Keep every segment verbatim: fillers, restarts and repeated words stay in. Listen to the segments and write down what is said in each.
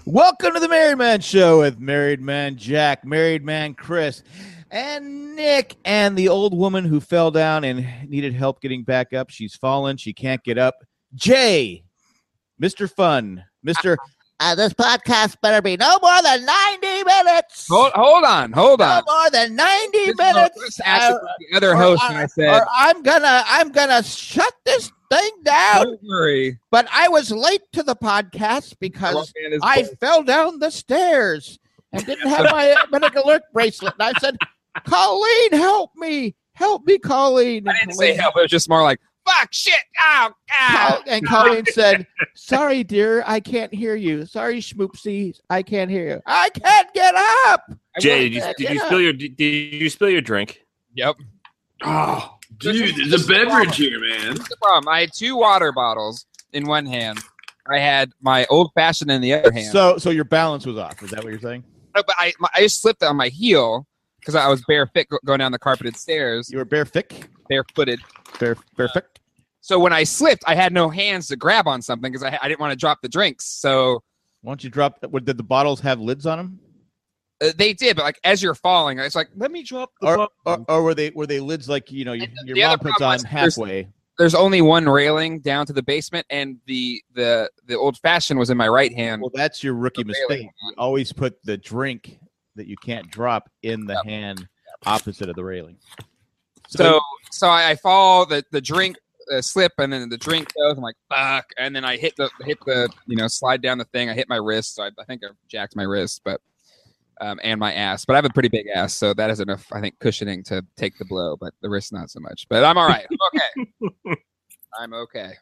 Welcome to the Married Man Show with Married Man Jack, Married Man Chris, and Nick, and the old woman who fell down and needed help getting back up. She's fallen. She can't get up. Jay, Mister Fun, Mister Uh, this podcast better be no more than ninety minutes. Hold, hold on, hold on. No more than ninety This minutes. Is actually Uh, the other or host, I- and I said, or I'm gonna, I'm gonna shut this thing down. "Don't worry." But I was late to the podcast because Wolfman is I both- fell down the stairs and didn't have my medical alert bracelet. And I said, Colleen, help me. Help me, Colleen. I didn't say help. It was just more like, "Fuck, shit, ow, ow." Col- And Colleen said, sorry, dear, I can't hear you. Sorry, Schmoopsie, I can't hear you. I can't get up. Jay, did you, can't did get you up. spill your did you spill your drink? Yep. Oh, dude, This is- there's this a is beverage the here, man. That's the problem. I had two water bottles in one hand. I had my old fashioned in the other hand. So, so your balance was off. Is that what you're saying? No, but I, my, I just slipped on my heel because I was barefoot go- going down the carpeted stairs, You were barefoot? barefooted. Bare, barefoot? So when I slipped, I had no hands to grab on something because I, I didn't want to drop the drinks. So Why don't you drop? What, did the bottles have lids on them, uh, they did, but like as you're falling, it's like, let me drop the or, bottle. or or were they were they lids like you know your, And your the mom other puts problem on was there's- halfway? There's only one railing down to the basement, and the the the old fashioned was in my right hand. Well, that's your rookie The railing. mistake. You always put the drink that you can't drop in the hand opposite of the railing. So so I, I fall, the the drink uh, slip, and then the drink goes. I'm like, fuck, and then I hit the hit the you know slide down the thing. I hit my wrist, so I, I think I jacked my wrist, but um, and my ass. But I have a pretty big ass, so that is enough, I think, cushioning to take the blow. But the wrist not so much. But I'm all right. I'm okay. I'm okay.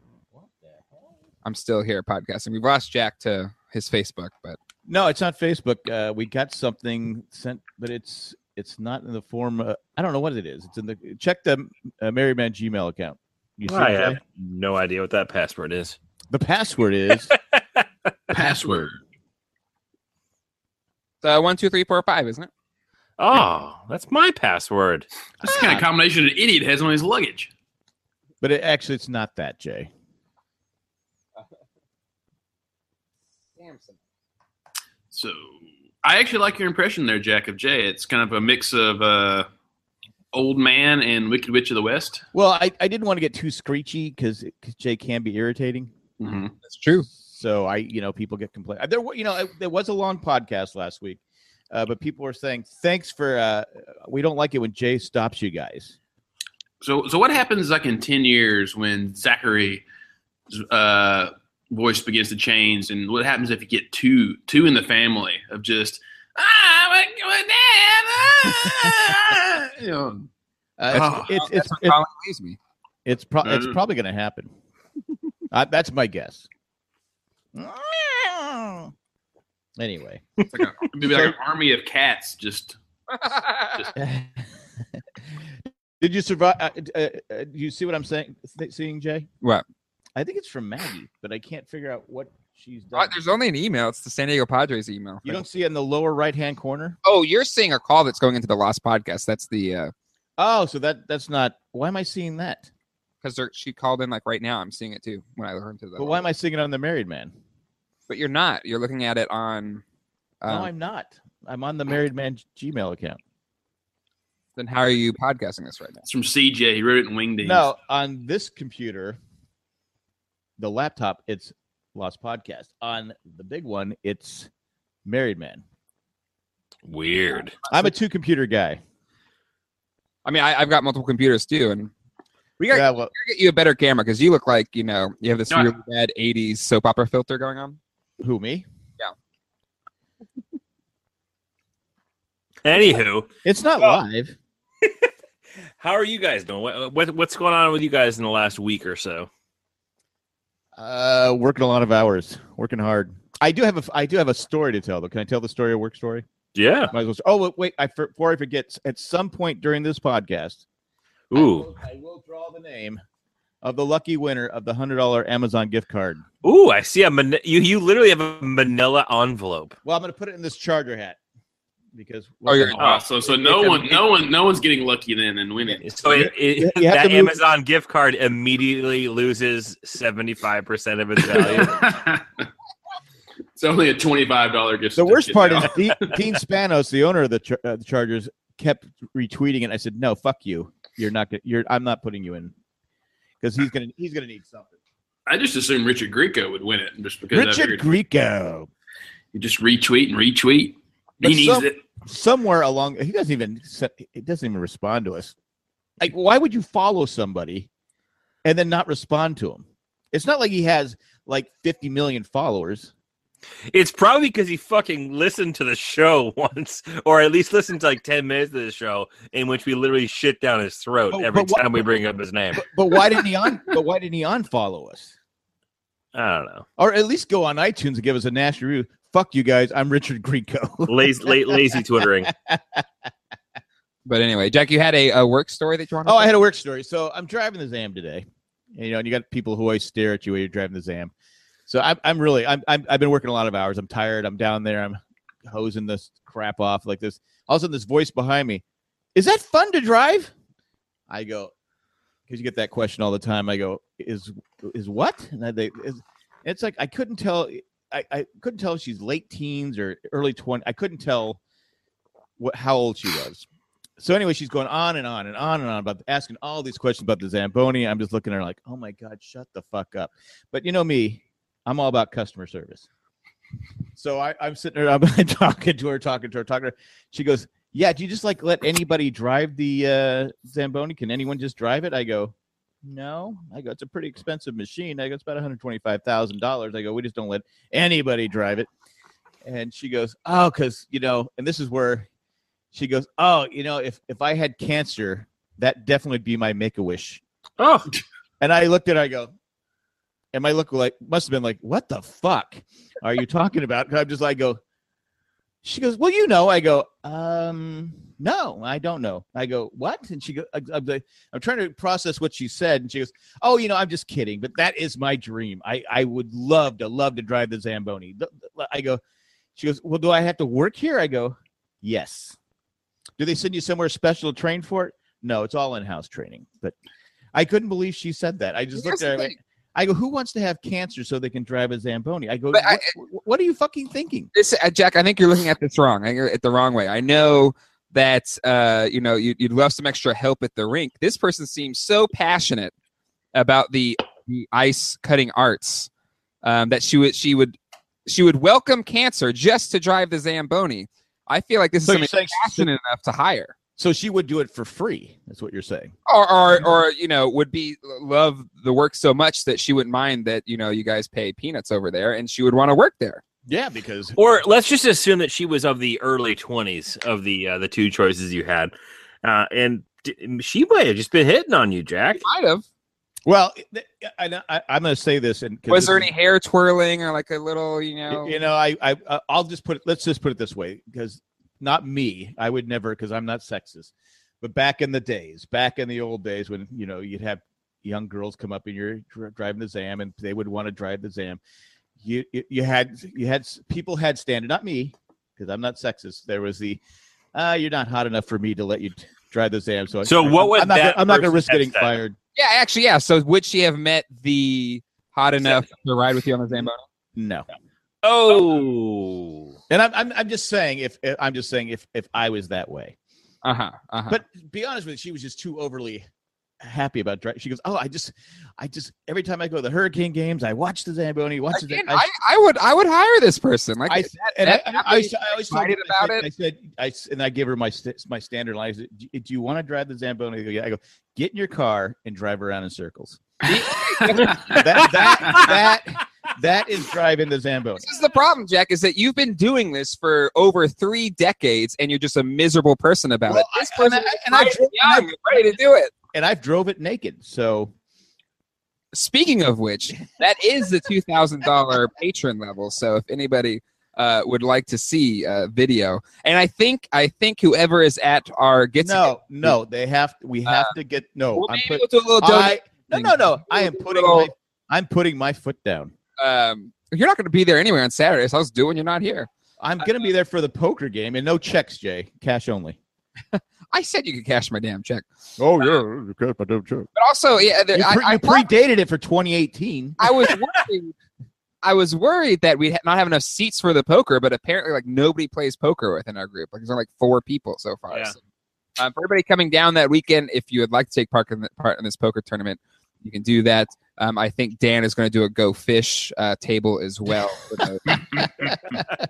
I'm still here podcasting. We've lost Jack to his Facebook, but no, it's not Facebook. Uh, we got something sent, but it's it's not in the form. Uh, I don't know what it is. It's in the check the uh, Married Man Gmail account. You see I it, Jay? have no idea what that password is. The password is Password. uh, one, two, three, four, five, isn't it? Oh, that's my password. That's the kind of combination an idiot has on his luggage. but it actually it's not that, Jay. Samson. So I actually like your impression there, Jack, of Jay. It's kind of a mix of uh, Old Man and Wicked Witch of the West. Well, I, I didn't want to get too screechy because Jay can be irritating. Mm-hmm. That's true. So I, you know, people get complained. There, wa- you know, I- there was a long podcast last week, uh, but people were saying thanks for. Uh, we don't like it when Jay stops you guys. So, so what happens like in ten years when Zachary's uh, voice begins to change, and what happens if you get two two in the family of just ah, my, my dad, ah, you know, Uh, Oh. it's it's That's it's what it's, Colin leaves me. it's, pro- it's Mm. probably going to happen. uh, that's my guess. Anyway, it's like a, maybe like an army of cats just. just did you survive? Uh, uh, uh, do you see what I'm saying? th- Seeing Jay? What? I think it's from Maggie, but I can't figure out what she's Uh, done. there's only an email. It's the San Diego Padres email. You don't see it in the lower right hand corner? Oh, you're seeing a call that's going into the Lost podcast. That's the uh Oh, so that that's not. Why am I seeing that? because she called in like right now. I'm seeing it too when I learned to the. But why am I seeing it on the Married Man? But you're not. You're looking at it on. Um, no, I'm not. I'm on the Married Man Gmail account. Then how are you podcasting this right now? It's from C J. He wrote it in Wingdings. No, on this computer, the laptop, it's Lost Podcast. On the big one, it's Married Man. Weird. I'm a two computer guy. I mean, I, I've got multiple computers too, and we got Yeah, to well, get you a better camera because you look like you know you have this No, I- really bad eighties soap opera filter going on. who me? Anywho, It's not Well- live. how are you guys doing? What, what what's going on with you guys in the last week or so? Uh, working a lot of hours, working hard. I do have a I do have a story to tell though. Can I tell the story, a work story? Yeah. Might as well. Oh wait, wait I, before I forget, at some point during this podcast, I Ooh. will, I will draw the name of the lucky winner of the hundred dollar Amazon gift card. Ooh, I see a man- you you literally have a manila envelope. Well, I'm going to put it in this charger hat because. Oh, you're- Oh, so so no It's a- one, no one, no one's getting lucky then and winning. So it, it, You have that to move- Amazon gift card immediately loses seventy-five percent of its value. It's It's only a twenty-five dollars gift. The worst part now. is Dean, Dean Spanos, the owner of the, Char- uh, the Chargers, kept retweeting it. I said, "No, fuck you. You're not. Gonna, you're. I'm not putting you in because he's gonna. He's gonna need something." I just assumed Richard Grieco would win it, just because Richard Grieco. You just retweet and retweet. But He needs some- it. Somewhere along, he doesn't even. He doesn't even respond to us. Like, why would you follow somebody and then not respond to him? It's not like he has like fifty million followers. It's probably because he fucking listened to the show once, or at least listened to like ten minutes of the show, in which we literally shit down his throat But- every but wha- time we bring up his name. But, but why didn't he on? But why didn't he unfollow us? I don't know. Or at least go on iTunes and give us a nasty review. Fuck you guys. I'm Richard Grieco. Lazy, la- lazy twittering. But anyway, Jack, you had a, a work story that you want to Oh, I had a work story. So I'm driving the Zam today. And, you know, and you got people who always stare at you when you're driving the Zam. So I'm, I'm really, I'm, I'm, I've been working a lot of hours. I'm tired. I'm down there. I'm hosing this crap off like this. All of a sudden, this voice behind me, is that fun to drive? I go, because you get that question all the time. I go, is, is what? And I, they, is, it's like, I couldn't tell. I, I couldn't tell if she's late teens or early twenties. I couldn't tell what, how old she was. So anyway, she's going on and on and on and on about asking all these questions about the Zamboni. I'm just looking at her like, oh my God, shut the fuck up. But you know me, I'm all about customer service. So I, I'm sitting there, I'm talking to her, talking to her, talking to her. She goes, yeah, do you just like let anybody drive the uh, Zamboni? Can anyone just drive it? I go, no. I go, it's a pretty expensive machine. I go, it's about one hundred twenty-five thousand dollars. I go, we just don't let anybody drive it. And she goes, oh, because, you know, and this is where she goes, oh, you know, if, if I had cancer, that definitely would be my Make-A-Wish. Oh, And I looked at her, I go, and my look like, must have been like, what the fuck are you talking about? 'Cause I'm just like, go, she goes, well, you know, I go, um, no, I don't know. I go, what? And she goes, I'm, like, I'm trying to process what she said. And she goes, oh, you know, I'm just kidding, but that is my dream. I, I would love to, love to drive the Zamboni. I go, she goes, well, do I have to work here? I go, yes. Do they send you somewhere special to train for it? No, it's all in-house training. But I couldn't believe she said that. I just Here's looked at her. the Like, thing. I go, who wants to have cancer so they can drive a Zamboni? I go, But what, I- what are you fucking thinking? This, uh, Jack, I think you're looking at this wrong. I think you're at the wrong way. I know that uh, you know you, you'd love some extra help at the rink. This person seems so passionate about the, the ice cutting arts um, that she would she would she would welcome cancer just to drive the Zamboni. I feel like this is So you're somebody saying- passionate enough to hire, So she would do it for free. That's what you're saying. or or or you know would be love the work so much that she wouldn't mind that you know you guys pay peanuts over there, and she would want to work there. Yeah, because or let's just assume that she was of the early twenties of the uh, the two choices you had, uh, and d- she might have just been hitting on you, Jack. Might have. well, I, I, I'm going to say this. And 'cause Was this there is- any hair twirling or like a little you know? You know, I, I, uh, I'll just put it. Let's just put it this way, because not me. I would never, because I'm not sexist. But back in the days, back in the old days, when you know you'd have young girls come up and you're dr- driving the Zam, and they would want to drive the Zam. You, you, you had, you had people had standard. Not me, because I'm not sexist. There was the, uh, you're not hot enough for me to let you t- drive the Zam. So, So I, what would I'm not, that gonna, I'm not going to person risk have getting said? fired. Yeah, actually, yeah. So would she have met the hot enough to ride with you on the Zamboni? No. Oh, And I'm, I'm, I'm just saying if I'm just saying if, if I was that way. Uh huh. Uh huh. But be honest with you, she was just too overly happy about driving. She goes, "Oh, I just, I just every time I go to the Hurricane games, I watch the Zamboni. Watch the Again, I, I, I would I would hire this person. Like I, that, and that- I, that I, I, way I always told excited her, I about said, it. I said, I s- and I give her my st- my standard line. I said, do, do you want to drive the Zamboni? I go, yeah. I go, get in your car and drive around in circles. that, that, that, that is driving the Zamboni. This is the problem, Jack, is that you've been doing this for over three decades, and you're just a miserable person about Well, it. This I- and person I- is and I bright drove- and young and ready to do it. And I've drove it naked. So Speaking of which, that is the two thousand dollars patron level. So if anybody uh, would like to see uh, video, and I think I think whoever is at our get no, no, they have. We have to get no. well, I'm maybe put, we'll do a little I, donation. no, no, no. I am putting. My, I'm putting my foot down. Um, you're not going to be there anyway on Saturday, so I was doing. You're not here. I'm going to be there for the poker game, and no checks, Jay. Cash only. I said you could cash my damn check, Oh yeah, you cash my damn check. but also, yeah, there, You, I, pre- I, you predated it for twenty eighteen. I was working. I was worried that we'd not have enough seats for the poker, but apparently, like nobody plays poker within our group. Like there's only like four people so far. Yeah. So, um, for everybody coming down that weekend, if you would like to take part in, the, part in this poker tournament, you can do that. Um, I think Dan is going to do a Go Fish uh, table as well. For the-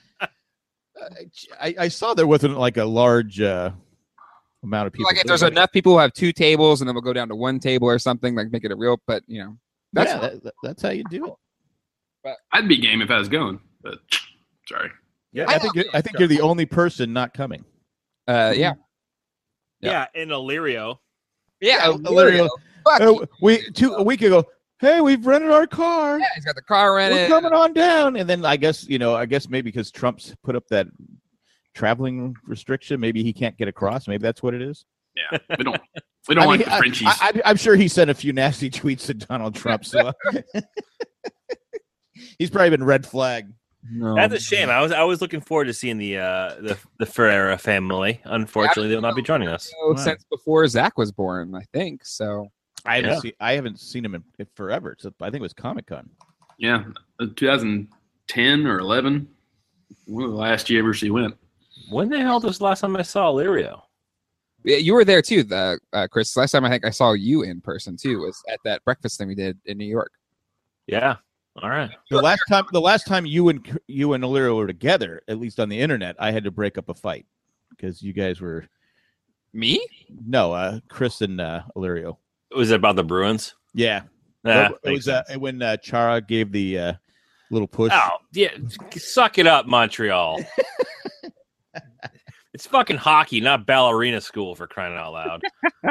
I, I saw there wasn't like a large uh, amount of people. like if there's enough people who have two tables, and then we'll go down to one table or something, like make it a real. But you know, that's yeah, that, that- that's how you do it. I'd be game if I was going, but sorry. Yeah, I I, think know. you're, I think you're the only person not coming. uh, yeah, Yeah, in Illyrio. yeah. Yeah, Illyrio. Fuck Uh, you. we two a week ago. Hey, we've rented our car. Yeah, he's got the car We're rented. coming on down, and then I guess you know, I guess maybe because Trump's put up that traveling restriction, maybe he can't get across. Maybe that's what it is. Yeah, we don't we don't I like mean, the Frenchies. I, I, I'm sure he sent a few nasty tweets to Donald Trump. So he's probably been red flagged. No. That's a shame. I was I was looking forward to seeing the uh, the the Ferreira family. Unfortunately, they will not be joining us. So since before Zach was born, I think so. I haven't Yeah. seen I haven't seen him in, in forever. So I think it was Comic Con. yeah, uh, twenty ten or eleven. One of the last you ever see went. When the hell was the last time I saw Illyrio? Yeah, you were there too, the, uh, Chris. Last time I think I saw you in person too was at that breakfast thing we did in New York. Yeah. All right. The last time the last time you and you and Illyrio were together, at least on the internet, I had to break up a fight because you guys were Me? no uh, Chris and uh, Illyrio. Was it about the Bruins? Yeah, Nah, it, it makes was uh, sense. when uh, Chara gave the uh, little push. Oh, yeah. Suck it up, Montreal. It's fucking hockey, not ballerina school, for crying out loud.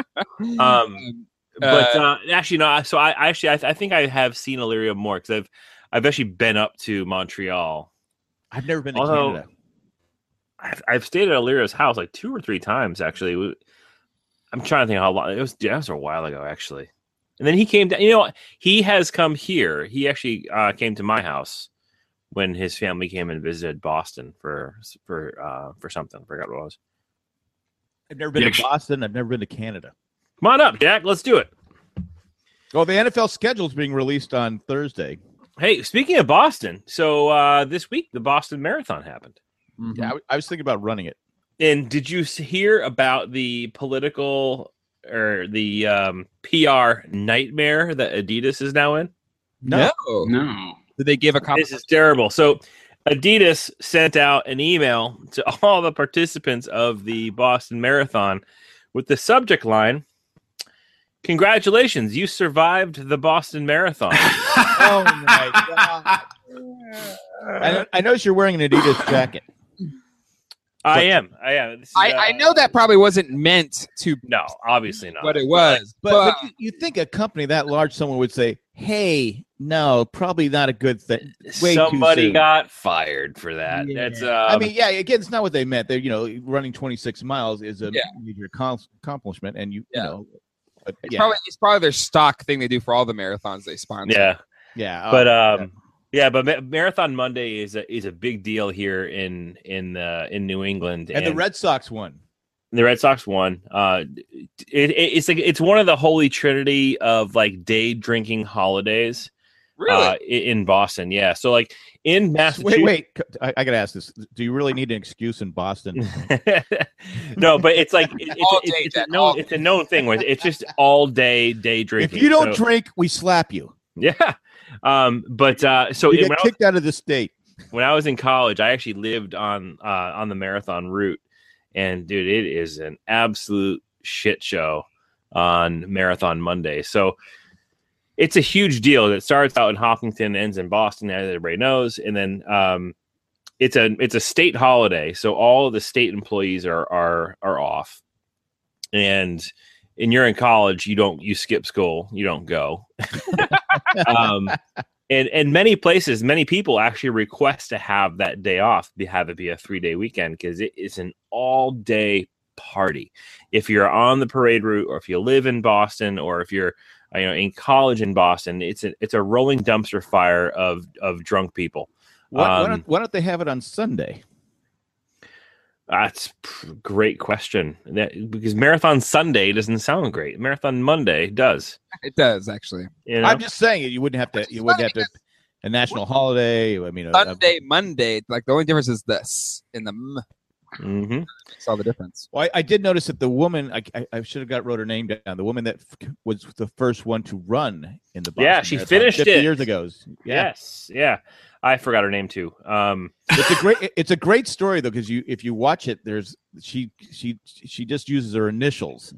Um, but uh, actually, no. So I, I actually, I, I think I have seen Illyrio more because I've, I've actually been up to Montreal. I've never been to Although- Canada. I've, I've stayed at Illyrio's house like two or three times actually. We- I'm trying to think how long it was. That was a while ago actually. And then he came down. You know, he has come here. He actually uh, came to my house when his family came and visited Boston for for uh, for something. I forgot what it was. I've never been Yeah, to sh- Boston. I've never been to Canada. Come on up, Jack. Let's do it. Well, the N F L schedule is being released on Thursday. Hey, speaking of Boston, so uh, this week the Boston Marathon happened. Mm-hmm. Yeah, I, I was thinking about running it. And did you s- hear about the political or the um, P R nightmare that Adidas is now in? No. No. Did they give a copy? This is terrible. So Adidas sent out an email to all the participants of the Boston Marathon with the subject line, "Congratulations, you survived the Boston Marathon." Oh my god! I, I noticed you're wearing an Adidas jacket. I am. I am. This is, I, uh, I know that probably wasn't meant to, No, obviously not. but it was. But, but you, you think a company that large, someone would say, "Hey, no, probably not a good thing." Way too Somebody soon. got fired for that. Yeah. That's. Um, I mean, yeah. Again, it's not what they meant. They're, you know, running twenty-six miles is a Yeah. major accom- accomplishment, and you, Yeah. you know, but it's yeah, probably it's probably their stock thing they do for all the marathons they sponsor. yeah. yeah. But oh, um, yeah, but Ma- Marathon Monday is a is a big deal here in in uh, in New England, and the Red Sox won. the Red Sox won. Uh, it, it, it's like it's one of the holy trinity of like day drinking holidays. Really? Uh, i- in Boston, yeah. So like in Massachusetts, Wait, wait. I, I got to ask this: do you really need an excuse in Boston? no, but it's like it, All it's, day, it's, it's, a Jack, known, all it's a known thing where it's just all day day drinking. If you don't So- drink, we slap you. yeah. Um, but uh, so You when get I was- kicked out of the state. when I was in college, I actually lived on uh, on the marathon route, and dude, it is an absolute shit show on Marathon Monday. So it's a huge deal. It starts out in Hopkinton, ends in Boston, as everybody knows, and then um, it's a it's a state holiday, so all of the state employees are are are off, and and you're in college, you don't you skip school, you don't go. um, and and many places, many people actually request to have that day off, be have it be a three day weekend because it is an all day party. If you're on the parade route, or if you live in Boston, or if you're you know in college in Boston, it's a it's a rolling dumpster fire of of drunk people. Why, why, Um, don't, why don't they have it on Sunday? That's a great question. That, because Marathon Sunday doesn't sound great. Marathon Monday does. It does actually. You know? I'm just saying it. You wouldn't have to. You wouldn't have to a national holiday. I mean, a, a, Sunday, Monday. Like the only difference is this in the m. Mm-hmm. Saw the difference. Well, I, I did notice that the woman, I, I, I should have got wrote her name down. The woman that f- was the first one to run in the Boston Yeah, she Marathon finished fifty it. years ago. Yeah. Yes, yeah. I forgot her name too. Um, It's a great, it's a great story though, because you, if you watch it, there's she, she, she just uses her initials,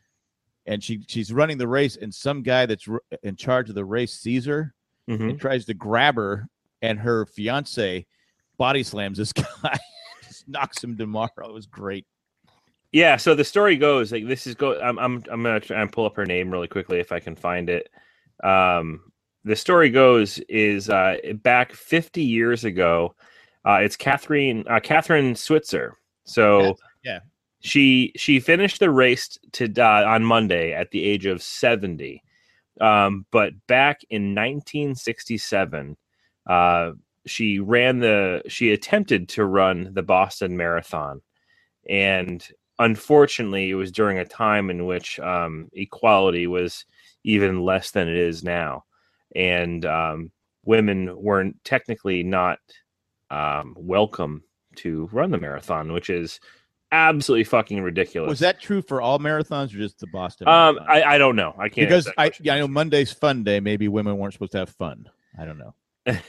and she, she's running the race, and some guy that's r- in charge of the race sees her mhm. and tries to grab her, and her fiance body slams this guy, just knocks him tomorrow. It was great. Yeah, so the story goes like this is go. I'm I'm I'm gonna try and pull up her name really quickly if I can find it. Um, the story goes is uh, back fifty years ago. Uh, it's Catherine uh, Catherine Switzer. So yeah, she she finished the race to uh, on Monday at the age of seventy. Um, but back in nineteen sixty-seven, uh, she ran the she attempted to run the Boston Marathon, and unfortunately, it was during a time in which um, equality was even less than it is now, and um, women weren't technically not um, welcome to run the marathon, which is absolutely fucking ridiculous. was that true for all marathons or just the Boston? Um, Marathon? I, I don't know. I can't because answer that I question. yeah, I know Monday's fun day. Maybe women weren't supposed to have fun. I don't know.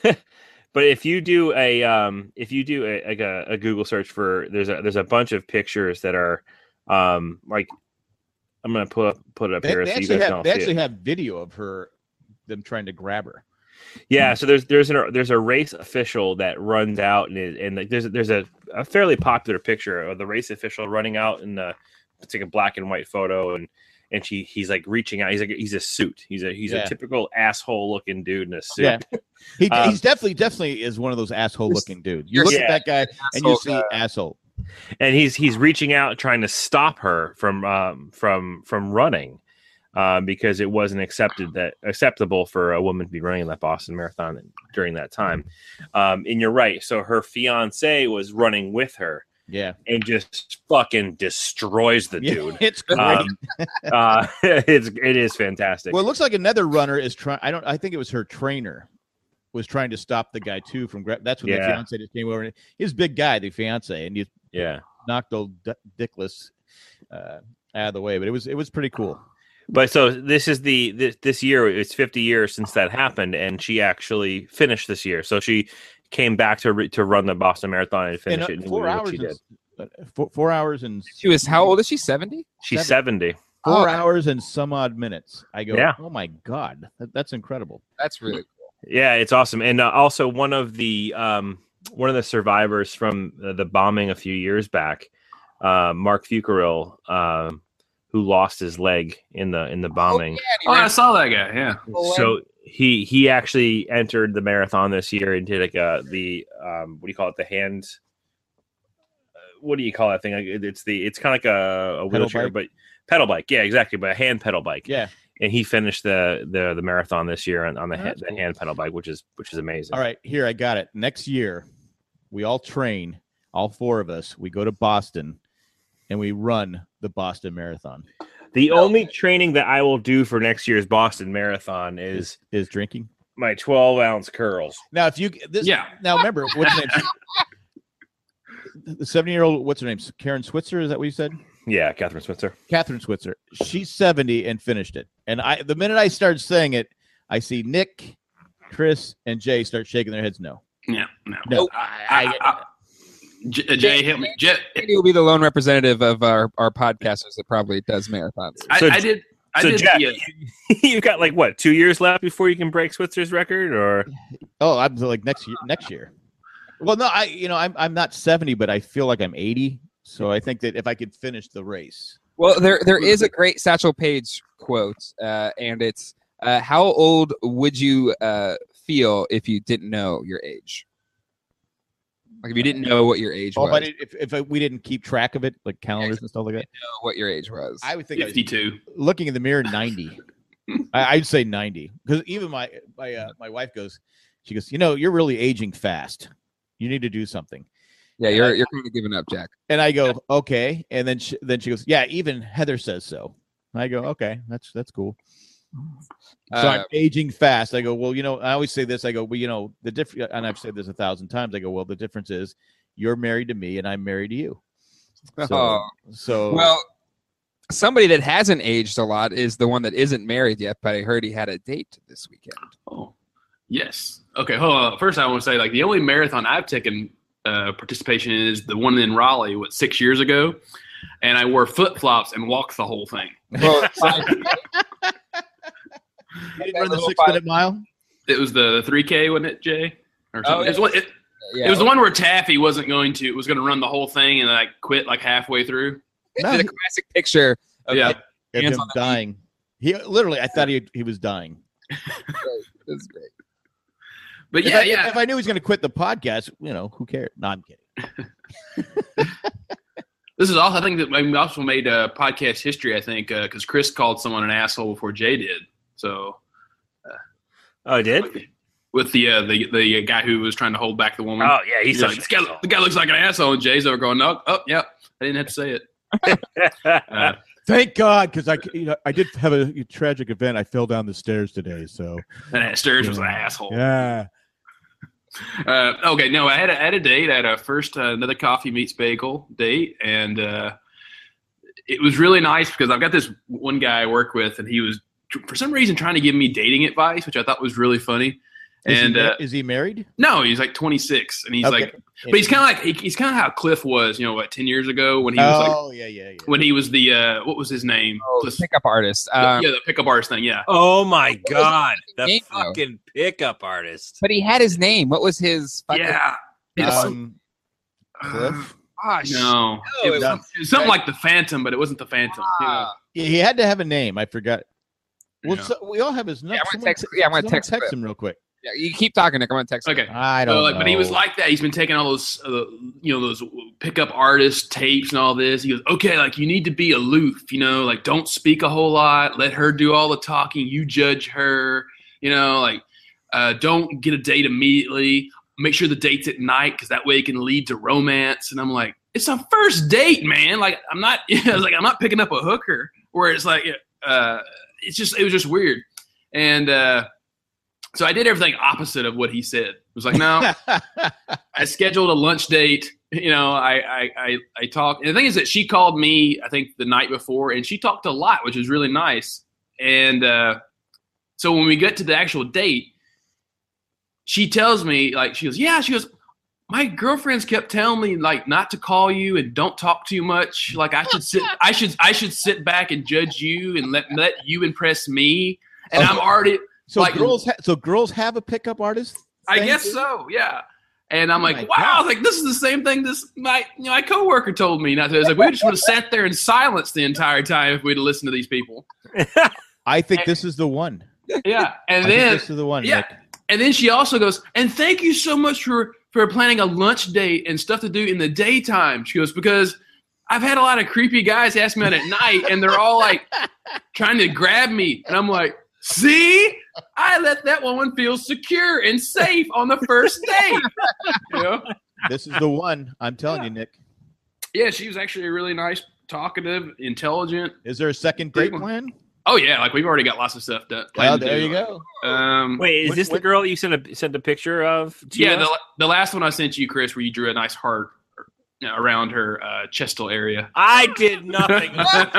But if you do a um, if you do a, like a, a Google search for there's a there's a bunch of pictures that are um like I'm gonna put put it up They, here they so you actually guys have can they all see actually it. have video of her, them trying to grab her. Yeah, so there's there's an, there's a race official that runs out and is, and like there's there's a, a fairly popular picture of the race official running out in the it's like a black and white photo and and she he's like reaching out. He's like he's a suit. He's a he's Yeah. a typical asshole looking dude in a suit. Yeah. He, Um, he's definitely definitely is one of those asshole looking dudes. You you're- look yeah. at that guy and you Asshole see guy. asshole. And he's he's reaching out trying to stop her from um, from from running um, because it wasn't accepted that acceptable for a woman to be running that Boston Marathon during that time. Um, and you're right. So her fiance was running with her Yeah, and just fucking destroys the yeah, dude. it's great. Um, uh, it's it is fantastic. Well, it looks like another runner is trying. I don't. I think it was her trainer was trying to stop the guy too from grab. That's when the Yeah. fiance just came over. And he's a big guy, the fiance, and you yeah. knocked old D- Dickless uh, out of the way. But it was it was pretty cool. But so this is the this, this year. It's fifty years since that happened, and she actually finished this year. So she came back to re, to run the Boston Marathon and finish And, uh, it. And four what hours. she did. And, uh, four, four hours and She was how old is she? seventy? She's seventy. four Oh. hours and some odd minutes. I go, Yeah. oh my god, that, that's incredible. That's really cool. Yeah, it's awesome. And uh, also one of the um, one of the survivors from uh, the bombing a few years back, uh, Mark Fuckerell, uh, who lost his leg in the in the bombing. Oh, I saw that guy. Yeah. So he he actually entered the marathon this year and did like a the um, what do you call it the hand uh, what do you call that thing? Like, it- it's the it's kind of like a, a wheelchair, bike? but pedal bike. Yeah, exactly. But a hand pedal bike. Yeah. And he finished the the, the marathon this year on, on the, Oh, ha- that's the cool. hand pedal bike, which is which is amazing. All right, here I got it. Next year, we all train, all four of us. We go to Boston, and we run the Boston Marathon. The only training that I will do for next year's Boston Marathon is Is drinking my twelve ounce curls. now? If you this, Yeah. Now remember what's her name? The seventy-year-old. What's her name? Karen Switzer. Is that what you said? Yeah, Catherine Switzer. Catherine Switzer. She's seventy and finished it. And I, the minute I started saying it, I see Nick, Chris, and Jay start shaking their heads. No, Yeah. No. no. I, I, I, I, J- uh, Jay, help me. Jay, He will be the lone representative of our, our podcasters that probably does marathons. I, So- I did. I so did. Jack, the, uh, You've got like what two years left before you can break Switzer's record, or oh, I'm like next year. Next year. Well, no, I, you know, I'm I'm not seventy, but I feel like I'm eighty. So I think that if I could finish the race, Well, there there is a great Satchel Paige quote, uh, and it's uh, how old would you uh, feel if you didn't know your age? Like if you didn't know what your age oh, was, but if if I, we didn't keep track of it, like calendars and stuff like that, know what your age was. I would think I was fifty-two. looking in the mirror ninety. I, I'd say ninety because even my my uh, my wife goes, she goes, you know, you're really aging fast. You need to do something. yeah, you're you're kind of giving up, Jack. And I go, okay. And then she, then she goes, yeah, even Heather says so. I go, okay, that's that's cool. So I'm Uh, aging fast. I go, well, you know, I always say this. I go, well, you know, the difference, and I've said this a thousand times. I go, well, the difference is you're married to me and I'm married to you. So, oh. so Well, somebody that hasn't aged a lot is the one that isn't married yet, but I heard he had a date this weekend. Oh, yes. Okay, hold on. First, I want to say, like, the only marathon I've taken uh, participation in is the one in Raleigh, what, six years ago? And I wore flip-flops and walked the whole thing. Well, you didn't run the six minute mile? It was the three K, wasn't it, Jay? Or Oh, something. It was, what- it, yeah, it was the one where Taffy wasn't going to, was going to run the whole thing and like quit like halfway through. No, the he- classic picture of Yeah. him. of Hands him on the dying. He literally, I thought he he was dying. That's great. But If yeah, I, yeah. If I knew he was going to quit the podcast, you know, who cares? No, I'm kidding. This is also, I think that we also made uh, podcast history, I think, because Chris called someone an asshole before Jay did. So Oh, I did? with the uh, the the guy who was trying to hold back the woman. Oh, yeah, he's He's like, such this guy, the guy looks like an asshole, and Jay's over going, no, oh, yeah, I didn't have to say it. Uh, Thank God, because I, you know, I did have a, a tragic event. I fell down the stairs today, so and Sturge was an asshole. yeah. Uh, okay, no, I had a, I had a date. I had a first uh, another coffee meets bagel date, and uh, it was really nice because I've got this one guy I work with, and he was for some reason trying to give me dating advice, which I thought was really funny. Is, and he, uh, is he married? no, he's like twenty-six, and he's Okay. like, but he's kind of like he, he's kind of how Cliff was, you know, what ten years ago when he was like Oh yeah, yeah, yeah. when he was the uh, what was his name? Oh, Cliff- pickup artist. Um, yeah, the pickup artist thing. Yeah, Oh, my God. The Name, though? fucking pickup artist. But he had his name. What was his? Fucking, yeah. It's Um, Cliff. Gosh. no, No, it was, no. it was something like the Phantom, but it wasn't the Phantom. you know? Ah. Yeah, he had to have a name. I forgot. Well, Yeah. so we all have his number. I'm gonna Someone text- te- yeah, I'm gonna someone text text Cliff. him real quick. Yeah, you keep talking, Nick. I'm gonna text. him. Okay. I don't So, like, know. but he was like that. He's been taking all those, uh, you know, those pickup artist tapes and all this. He goes, okay, like you need to be aloof, you know, like don't speak a whole lot. Let her do all the talking. You judge her, you know, like uh, don't get a date immediately. Make sure the date's at night because that way it can lead to romance. And I'm like, it's a first date, man. Like I'm not, I was like, I'm not picking up a hooker. Where it's like, uh, it's just, it was just weird. And uh, so I did everything opposite of what he said. It was like, no. I scheduled a lunch date. You know, I, I, I, I talked. And the thing is that she called me, I think, the night before, and she talked a lot, which was really nice. And uh, so when we get to the actual date, she tells me, like, she goes, yeah, she goes, my girlfriends kept telling me, like, not to call you and don't talk too much. Like, I should sit, I should, I should sit back and judge you and let let you impress me. And I'm already. So like- girls, ha- so girls have a pickup artist. I thing? guess so, yeah. And I'm Oh like, my wow, God. like this is the same thing this my you know, my coworker told me not to. I was like, we just would have sat there in silence the entire time if we'd have listened to these people. I think this is the one. Yeah. And I then think this is the one. yeah. Nick. And then she also goes, and thank you so much for for planning a lunch date and stuff to do in the daytime. She goes, because I've had a lot of creepy guys ask me out at night and they're all like trying to grab me. And I'm like, see, I let that woman feel secure and safe on the first date. You know? This is the one. I'm telling you, Nick. Yeah, she was actually really nice, talkative, intelligent. Is there a second Great date one. plan? Oh yeah, like we've already got lots of stuff done. Oh, planned to there do. you go. Um, Wait, is What- this the what- girl you sent a sent a picture of? to yeah, us? the the last one I sent you, Chris, where you drew a nice heart you know, around her uh, chestal area. I did nothing.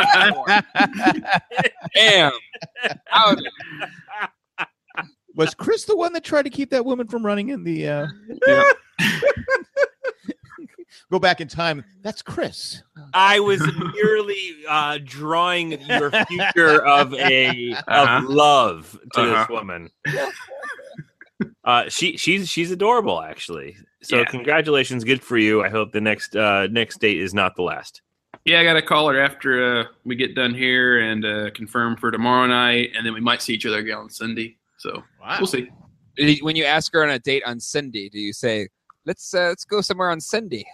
Damn. How- Was Chris the one that tried to keep that woman from running in the? Uh... Yeah. Go back in time. That's Chris. I was merely uh, drawing your future of a Uh-huh. of love to Uh-huh. this woman. Uh, she she's she's adorable, actually. So Yeah. congratulations, good for you. I hope the next uh, next date is not the last. Yeah, I got to call her after uh, we get done here and uh, confirm for tomorrow night, and then we might see each other again on Sunday. So Wow. we'll see. When you ask her on a date on Cindy, do you say, "Let's uh, let's go somewhere on Cindy"?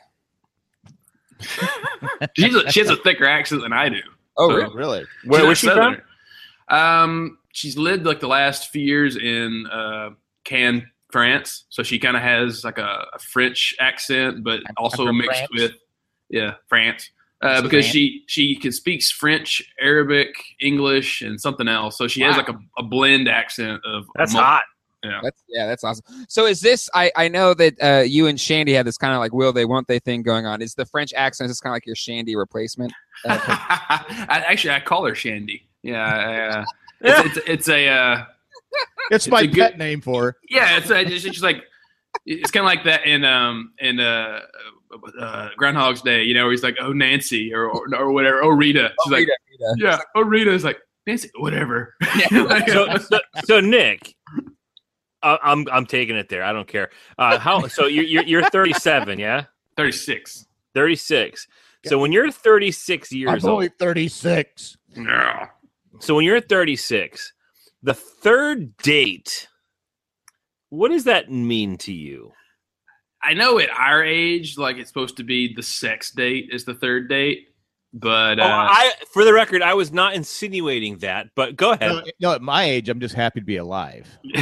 She's a, she has a thicker accent than I do. Oh, So- really? Really? Where She's was she not from? Southerner. Um, she's lived like the last few years in uh, Cannes, France. So she kind of has like a, a French accent, but also from mixed France? with yeah France. uh, because she she can speaks French, Arabic, English, and something else. So she wow. has like a, a blend accent of. That's multi- hot. Yeah. That's, yeah, that's awesome. So is this, I, I know that uh, you and Shandy have this kind of like will they, won't they thing going on. Is the French accent is kind of like your Shandy replacement? Uh, I, actually, I call her Shandy. Yeah. I, uh, it's, it's, it's a, uh, it's, it's my pet good, name for her. Yeah. It's, it's just like, it's kind of like that in, um, in, uh, uh, Groundhog's Day, you know, where he's like, oh, Nancy or, or, or whatever. Oh, Rita. She's oh, like, Rita, Rita. Yeah. Like, oh, Rita is like, Nancy, whatever. Yeah. so, so, so Nick, Uh, I'm I'm taking it there. I don't care. Uh, how? So you're you're, you're thirty-seven, yeah? thirty-six. thirty-six. Yeah. So when you're thirty-six years I'm old, only thirty-six. Yeah. So when you're thirty-six, the third date, what does that mean to you? I know at our age, like it's supposed to be the sex date is the third date. But uh, oh, I, for the record, I was not insinuating that. But go ahead. No, no, at my age, I'm just happy to be alive.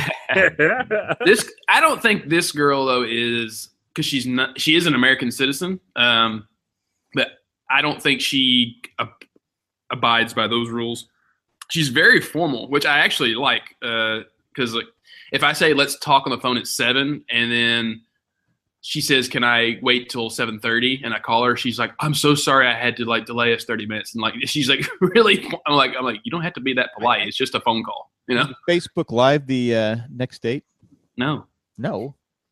this, I don't think this girl though is because she's not. She is an American citizen, um, but I don't think she ab- abides by those rules. She's very formal, which I actually like because uh, like if I say let's talk on the phone at seven, and then she says, "Can I wait till seven thirty?" And I call her. She's like, "I'm so sorry, I had to like delay us thirty minutes." And like, she's like, "Really?" I'm like, "I'm like, you don't have to be that polite. It's just a phone call, you know." Facebook Live the uh, next date? No, no.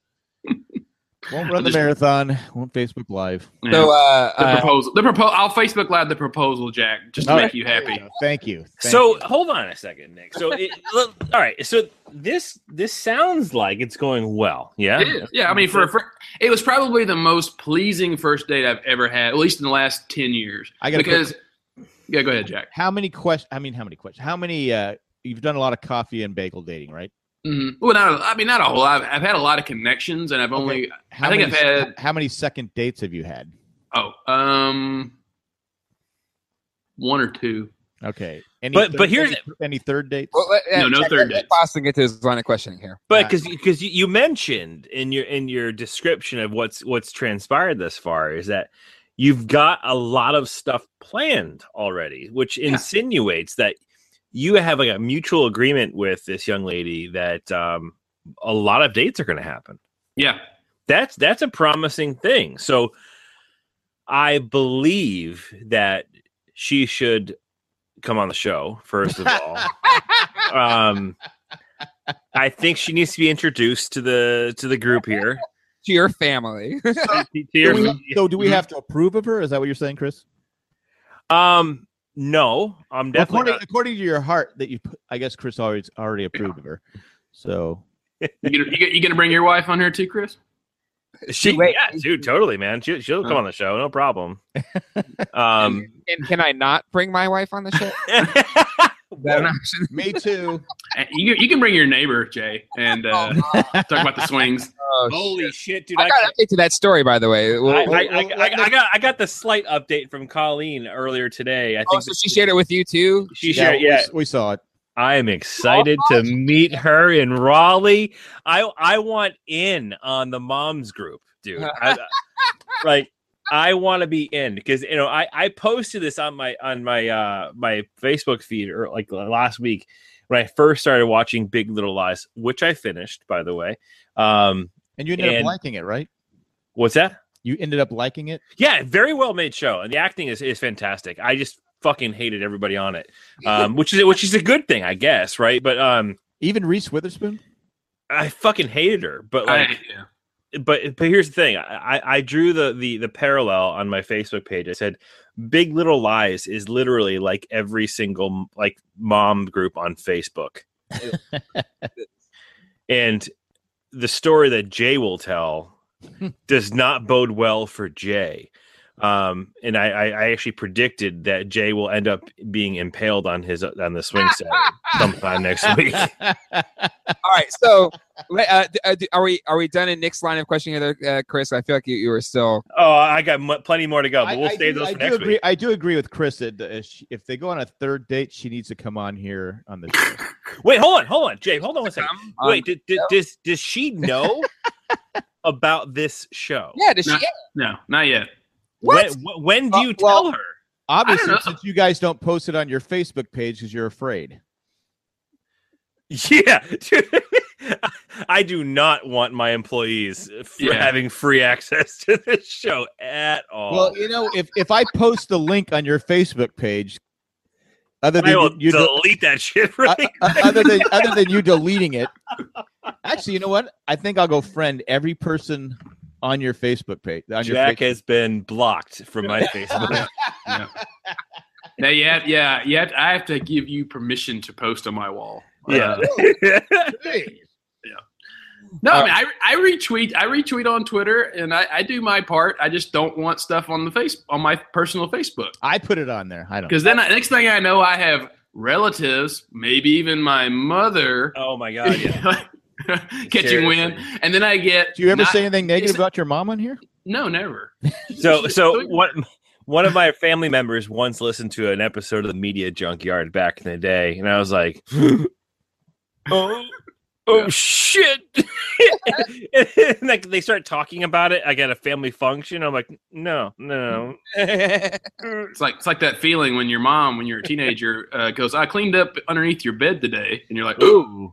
Won't run the just, marathon. Won't Facebook Live. Yeah. So uh, the uh, proposal. The proposal. I'll Facebook Live the proposal, Jack, just to make right. you happy. You Thank you. Thank so you. Hold on a second, Nick. So it, all right. So this this sounds like it's going well. Yeah. It is. Yeah. I mean, for, for it was probably the most pleasing first date I've ever had, at least in the last ten years. I got because. Yeah. Go ahead, Jack. How many questions? I mean, how many questions? How many? Uh, you've done a lot of coffee and bagel dating, right? Mm-hmm. Well, not, I mean, not a whole lot. I've, I've had a lot of connections, and I've only. Okay. I think many, I've had. How many second dates have you had? Oh, um, one or two. Okay. Any but third, but here's any, any third dates? Well, let, no, no check, third dates. Boston get to his line of questioning here. But because because you, you mentioned in your in your description of what's what's transpired thus far is that you've got a lot of stuff planned already, which yeah. insinuates that you have like a mutual agreement with this young lady that um, a lot of dates are going to happen. Yeah. That's that's a promising thing. So I believe that she should come on the show, first of all. um, I think she needs to be introduced to the to the group here. To your family. so, to your, do we, so do we have to approve of her? Is that what you're saying, Chris? Um No, I'm definitely according, not. according to your heart that you. I guess Chris already already approved of her. So you gonna, you, you gonna bring your wife on here too, Chris? She, Wait, yeah, dude, totally, man. She, she'll come on the show, no problem. Um, and can I not bring my wife on the show? Well, me too. You, you can bring your neighbor, Jay, and uh, talk about the swings. Oh, Holy shit, shit dude! I, I got an update to that story, by the way. We'll, I, we'll, I, I, I, I got I got the slight update from Colleen earlier today. I think oh, so she shared it with you too. She shared, yeah, we, we saw it. I am excited oh, to meet her in Raleigh. I I want in on the moms group, dude. I, like. I want to be in because you know I, I posted this on my on my uh my Facebook feed or like last week when I first started watching Big Little Lies, which I finished, by the way. Um, and you ended and, up liking it, right? What's that? You ended up liking it? Yeah, very well made show, and the acting is, is fantastic. I just fucking hated everybody on it, um, which is which is a good thing, I guess, right? But um, even Reese Witherspoon, I fucking hated her, but like. I, yeah. But but here's the thing. I, I drew the, the the parallel on my Facebook page. I said Big Little Lies is literally like every single like mom group on Facebook. And the story that Jay will tell does not bode well for Jay. Um, and I, I, I actually predicted that Jay will end up being impaled on his on the swing set sometime next week. All right, so uh, are we are we done in Nick's line of questioning here, uh, Chris? I feel like you, you were still. Oh, I got m- plenty more to go, but we'll I, save I do, those for I next do agree, week. I do agree with Chris that uh, she, if they go on a third date, she needs to come on here on the show. Wait, hold on, hold on, Jay, hold on one second. Um, Wait, did, did, does does she know about this show? Yeah, does not, she? No, not yet. When, when do you Uh, well- tell her? Obviously, know. since you guys don't post it on your Facebook page because you're afraid. Yeah, dude. I do not want my employees f- Yeah. having free access to this show at all. Well, you know, if, if I post the link on your Facebook page, other I than will you, you del- delete that shit uh, right uh, other than other than you deleting it, actually, you know what? I think I'll go friend every person on your Facebook page. On your Jack Facebook. has been blocked from my Facebook. Yeah. Now, yeah, yeah, yeah. I have to give you permission to post on my wall. Yeah. Uh, no, I mean, I, I retweet, I retweet on Twitter, and I, I do my part. I just don't want stuff on the face on my personal Facebook I put it on there. I don't. because then I, next thing I know, I have relatives, maybe even my mother, Oh my god! Yeah. catching wind, and then I get. Do you ever not- say anything negative it's- about your mom on here? No, never. So, so what? One of my family members once listened to an episode of the Media Junkyard back in the day, and I was like, "Oh, oh shit!" And like they start talking about it. I got a family function. I'm like, "No, no." It's like it's like that feeling when your mom, when you're a teenager, uh, goes, "I cleaned up underneath your bed today," and you're like, "Ooh."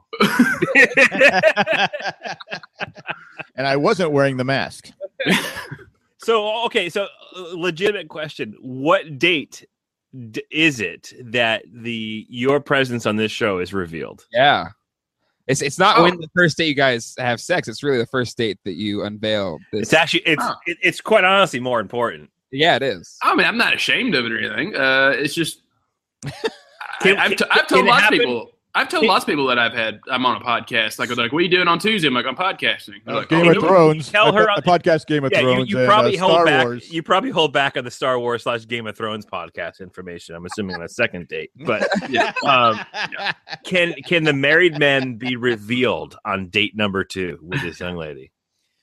And I wasn't wearing the mask. So okay, so uh, legitimate question: what date d- is it that the your presence on this show is revealed? Yeah. It's it's not Oh. when the first date you guys have sex. It's really the first date that you unveil this. It's actually it's Huh. it, it's quite honestly more important. yeah, it is. I mean, I'm not ashamed of it or anything. Uh, it's just Can- I, I've, t- I've can told it lots happen? of people. I've told Can- lots of people that I've had. I'm on a podcast. Like, they're like, "What are you doing on Tuesday?" I'm like, "I'm podcasting." They're like, Game "Oh, of you know- Thrones. tell I, her po- on- I podcast Game of Yeah, you, Thrones you and probably uh, hold Star back. Wars. You probably hold back on the Star Wars slash Game of Thrones podcast information. I'm assuming on a second date, but Yeah. um, can can the married men be revealed on date number two with this young lady?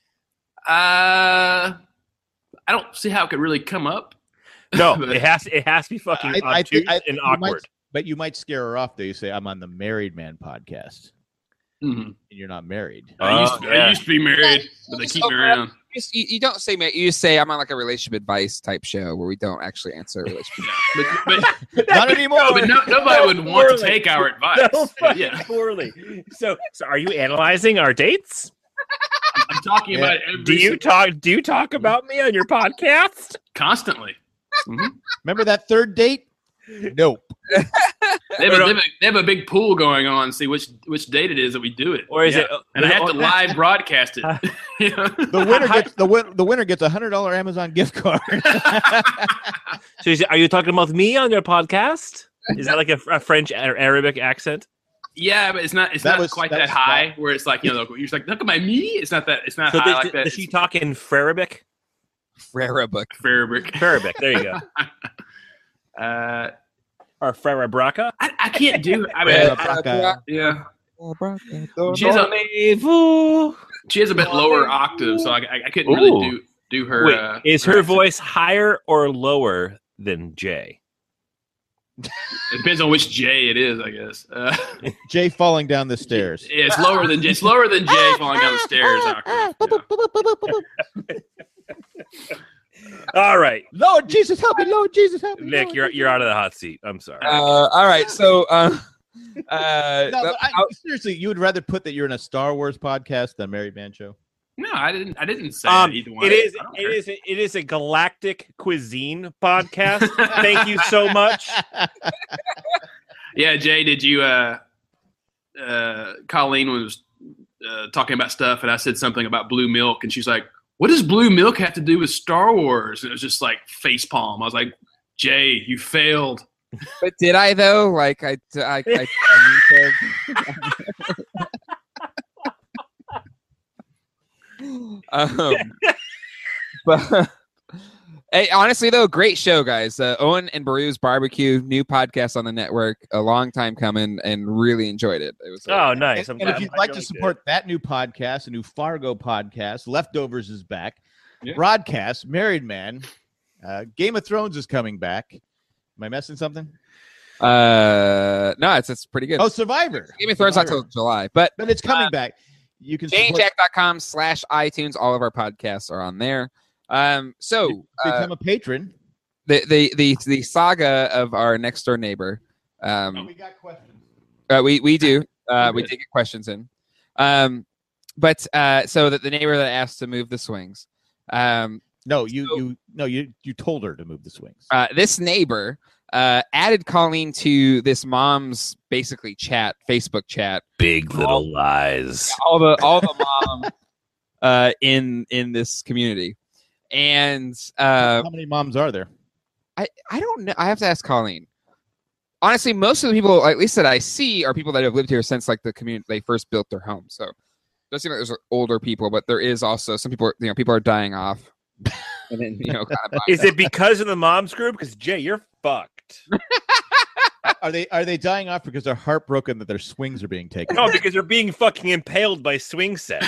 Uh, I don't see how it could really come up. No, But- it has it has to be fucking I- I obtuse think- I- and you might- awkward. But you might scare her off though. You say, I'm on the Married Man podcast. Mhm. And you're not married. I, used Oh, to, yeah. I used to be married, but they Just keep me open up. around. You, just- you, you don't say ma- you just say I'm on like a relationship advice type show where we don't actually answer relationship. But, but, Not anymore. but no, nobody would want to Poorly. take our advice. So fucking Yeah, poorly. So, so are you analyzing our dates? I'm talking Yeah. about it every Do you single- talk? Do you talk about me on your podcast? constantly. Mhm. Remember that third date? Nope. They have, a, they, have a, they have a big pool going on. See which which date it is that we do it. Or is Yeah. it? And I have to live broadcast it. You know? The winner gets the win, the winner gets a hundred dollar Amazon gift card. So, is it- are you talking about me on your podcast? Is that like a, a French or Arabic accent? Yeah, but it's not. It's That not was- quite that that was- high. Where it's like, you know, you're just like, look at my me. It's not that. It's not So high does, like that. does she talk in Farabic? Frera book. Fairbrick. Farabic. There you go. Uh, Or Farabraca. I, I can't do. I mean, Yeah, I- Braca. yeah. She has a she has a bit lower octave, so I, I, I couldn't really Ooh. do do her. Wait, uh, is her voice higher or lower than Jay? It depends on which J it is, I guess. Uh, Jay falling down the stairs. yeah, it's lower than it's lower than Jay falling down the stairs. Octave. Yeah. All right, Lord Jesus, help me! Lord Jesus, help me! Nick, Lord you're Jesus. you're out of the hot seat. I'm sorry. Uh, all right, so uh, uh, No, but I, I'll- seriously, you would rather put that you're in a Star Wars podcast than a Married Man show? No, I didn't. I didn't say Um, either one. it is I don't it care. is it is a galactic cuisine podcast. Thank you so much. Yeah, Jay, did you? Uh, uh, Colleen was uh, talking about stuff, and I said something about blue milk, and she's like, "What does blue milk have to do with Star Wars?" And it was just like face palm. I was like, "Jay, you failed." but did I though? Like I, I, I, I um, but hey, honestly though, great show, guys. Uh, Owen and Baru's Barbecue, new podcast on the network, a long time coming, and really enjoyed it. It was uh, Oh, nice. I'm And, and if glad- you'd I like really to support did. that new podcast, a new Fargo podcast, Leftovers is back, Yeah. Broadcast, Married Man, uh, Game of Thrones is coming back. Am I missing something? uh, no, it's it's pretty good. Oh, Survivor. Game of Thrones not Survivor. till July, but But it's coming Uh, back. You can jane support- jack dot com slash iTunes. All of our podcasts are on there. Um, so uh, Become a patron. the, the the the saga of our next door neighbor. Um, Oh, we got questions. uh, we we do. Uh, we did get questions in. Um, but uh, so that the neighbor that asked to move the swings. Um, No, you So- you no you you told her to move the swings. uh, this neighbor uh, added Colleen to this mom's basically chat, Facebook chat. Big little lies. All the all the moms uh, in in this community, and uh, How many moms are there? I I don't know. I have to ask Colleen. Honestly, most of the people, at least that I see, are people that have lived here since like the community they first built their home. So it does seem like there's older people, but there is also some people. You know, people are dying off. And then, you know, kind of Is it because of the moms group? Because Jay, you're fucked. Are they are they dying off because they're heartbroken that their swings are being taken? No, because they're being fucking impaled by swing sets.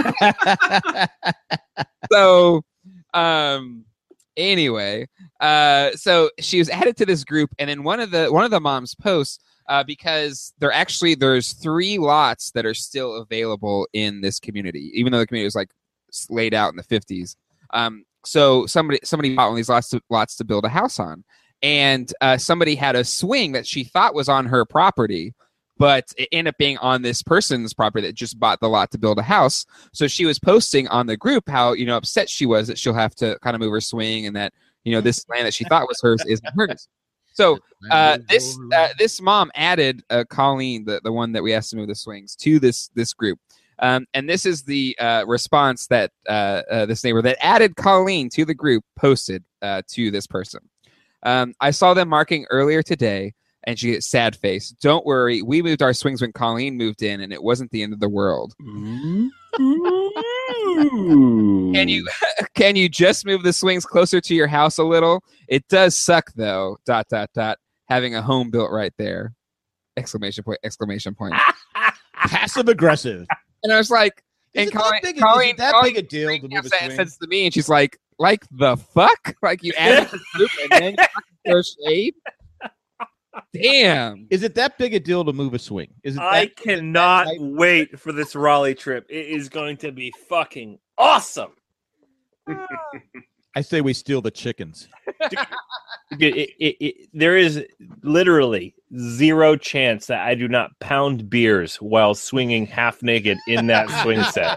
so um anyway uh so she was added to this group, and then one of the one of the moms posts uh because there actually there's three lots that are still available in this community, even though the community was like laid out in the fifties. Um so somebody somebody bought one of these lots to lots to build a house on, and uh somebody had a swing that she thought was on her property, but it ended up being on this person's property that just bought the lot to build a house. So she was posting on the group how, you know, upset she was that she'll have to kind of move her swing, and that, you know, this land that she thought was hers isn't hers. So uh, this uh, this mom added uh, Colleen, the, the one that we asked to move the swings, to this this group. Um, and this is the uh, response that uh, uh, this neighbor that added Colleen to the group posted uh, to this person. Um, I saw them marking earlier today. And she gets sad face. Don't worry, we moved our swings when Colleen moved in, and it wasn't the end of the world. Can you can you just move the swings closer to your house a little? It does suck though. Dot dot dot. Having a home built right there. Exclamation point! Exclamation point! Passive aggressive. And I was like, Is and it that Colleen, big a- is Colleen, it that Colleen big a deal to move a said- swing? says to me, and she's like, like the fuck? Like you added the group and then you fucking throw shade? Damn. Is it that big a deal to move a swing? Is it I that, cannot that- wait for this Raleigh trip. It is going to be fucking awesome. I say we steal the chickens. It, it, it, it, there is literally zero chance that I do not pound beers while swinging half naked in that swing set.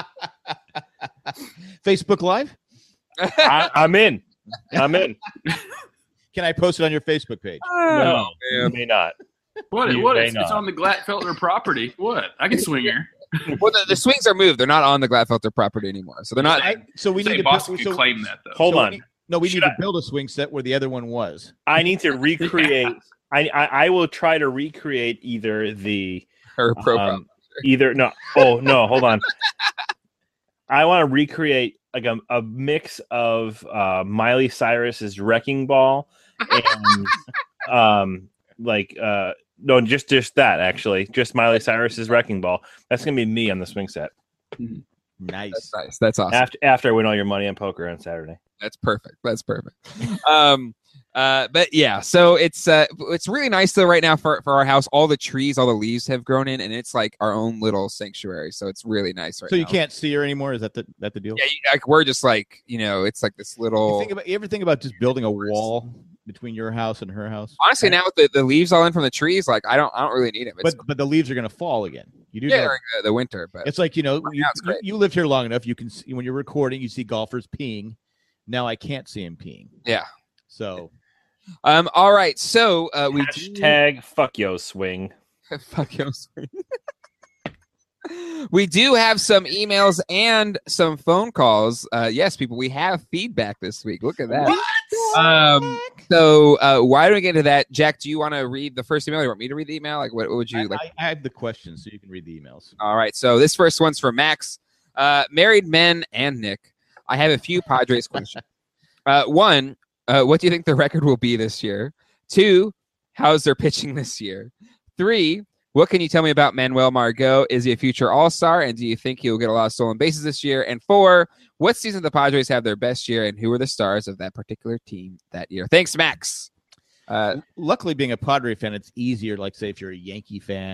Facebook Live? I, I'm in. I'm in. Can I post it on your Facebook page? No, you man. may not. What? You What? may It's, not. it's on the Glatfelter property. What? I can swing her. Well, the, the swings are moved. They're not on the Glatfelter property anymore. So they're not. I, so we Say need to Boston build, could so, claim that though. Hold so we on. need- no, we Should need I- to build a swing set where the other one was. I need to recreate. I, I I will try to recreate either the her profile. um, either no. Oh no, hold on. I want to recreate like a, a mix of uh, Miley Cyrus's Wrecking Ball and um like uh no just just that actually just Miley Cyrus's Wrecking Ball. That's gonna be me on the swing set Nice. That's nice. That's awesome. after after I win all your money on poker on Saturday. That's perfect. That's perfect. um, uh, but yeah, so it's uh, it's really nice though right now for, for our house. All the trees, all the leaves have grown in, and it's like our own little sanctuary. So it's really nice right So now. you can't see her anymore? Is that the that the deal? Yeah, you, like we're just like you know, it's like this You little. think about you ever think about just building a wall between your house and her house? Honestly, now with the, the leaves all in from the trees, like I don't I don't really need it. It's, But but the leaves are going to fall again. You do yeah, know. during the, the winter, but It's like, you know, you, now it's you, great. you lived here long enough. You can see when you're recording, you see golfers peeing. Now I can't see him peeing. yeah. So Um. All right. So uh, we do- Hashtag fuck yo swing. Fuck you. We do have some emails and some phone calls. Uh, yes, people, we have feedback this week. Look at that. Um, so uh, why don't we get into that? Jack, do you want to read the first email? Or you want me to read the email? Like, what, what would you I, like? I, I have the questions, so you can read the emails. All right. So this first one's from Max. Uh, married men and Nick. I have a few Padres questions. Uh, one, uh, what do you think the record will be this year? Two, how's their pitching this year? Three, what can you tell me about Manuel Margot? Is he a future all-star? And do you think he'll get a lot of stolen bases this year? And four, what season the Padres have their best year? And who are the stars of that particular team that year? Thanks, Max. Uh, Luckily, being a Padre fan, it's easier. Like, say, if you're a Yankee fan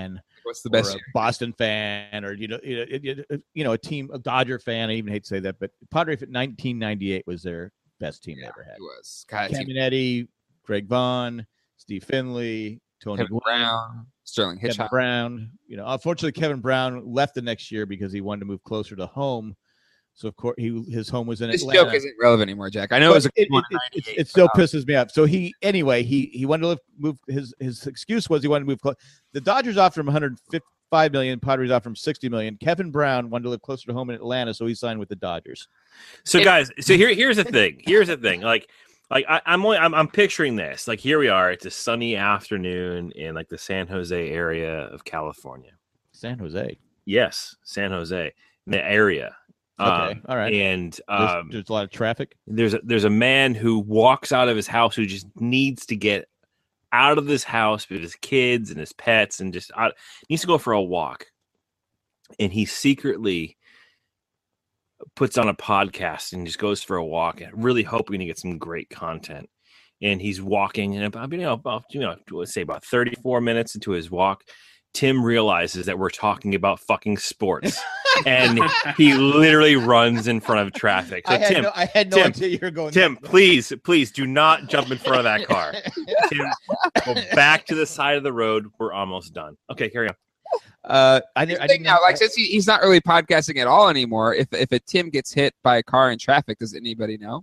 What's the or best a year? Boston fan, or you know, you know, you know, a team, a Dodger fan. I even hate to say that, but Padres in nineteen ninety-eight was their best team Yeah, they ever had. it was. God, team- Caminetti, Greg Vaughn, Steve Finley, Tony Kevin Gwynn, Brown, Sterling Kevin Hitchcock. Brown. You know, unfortunately, Kevin Brown left the next year because he wanted to move closer to home. So of course, he his home was in This Atlanta. joke isn't relevant anymore, Jack. I know But it was a it, one it, in it, it, ninety-eight, it still but, uh, pisses me off. So he anyway he he wanted to live, move his his excuse was he wanted to move close. The Dodgers offered him one hundred fifty-five million. Padres offered him sixty million. Kevin Brown wanted to live closer to home in Atlanta, so he signed with the Dodgers. So It- guys, so here here's the thing. Here's the thing. Like like I, I'm only I'm, I'm picturing this. Like here we are. It's a sunny afternoon in like the San Jose area of California. San Jose. Yes, San Jose, the area. Okay, Um, all right. And There's, um, there's a lot of traffic. there's a, there's a man who walks out of his house who just needs to get out of this house with his kids and his pets and just out, needs to go for a walk. And he secretly puts on a podcast and just goes for a walk, really hoping to get some great content. And he's walking, and about, you know, about, you know, let's say about thirty-four minutes into his walk, Tim realizes that we're talking about fucking sports. And he literally runs in front of traffic. So I, had Tim, no, I had no Tim, idea you were going. Tim, that- please, please do not jump in front of that car. Tim, go back to the side of the road. We're almost done. Okay, carry on. Uh, I, Here's didn't- I the thing didn't now, know- like since he, he's not really podcasting at all anymore, if if a Tim gets hit by a car in traffic, does anybody know?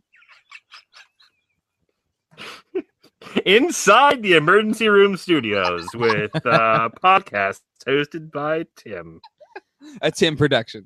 Inside the emergency room studios with uh, podcasts hosted by Tim. A Tim production.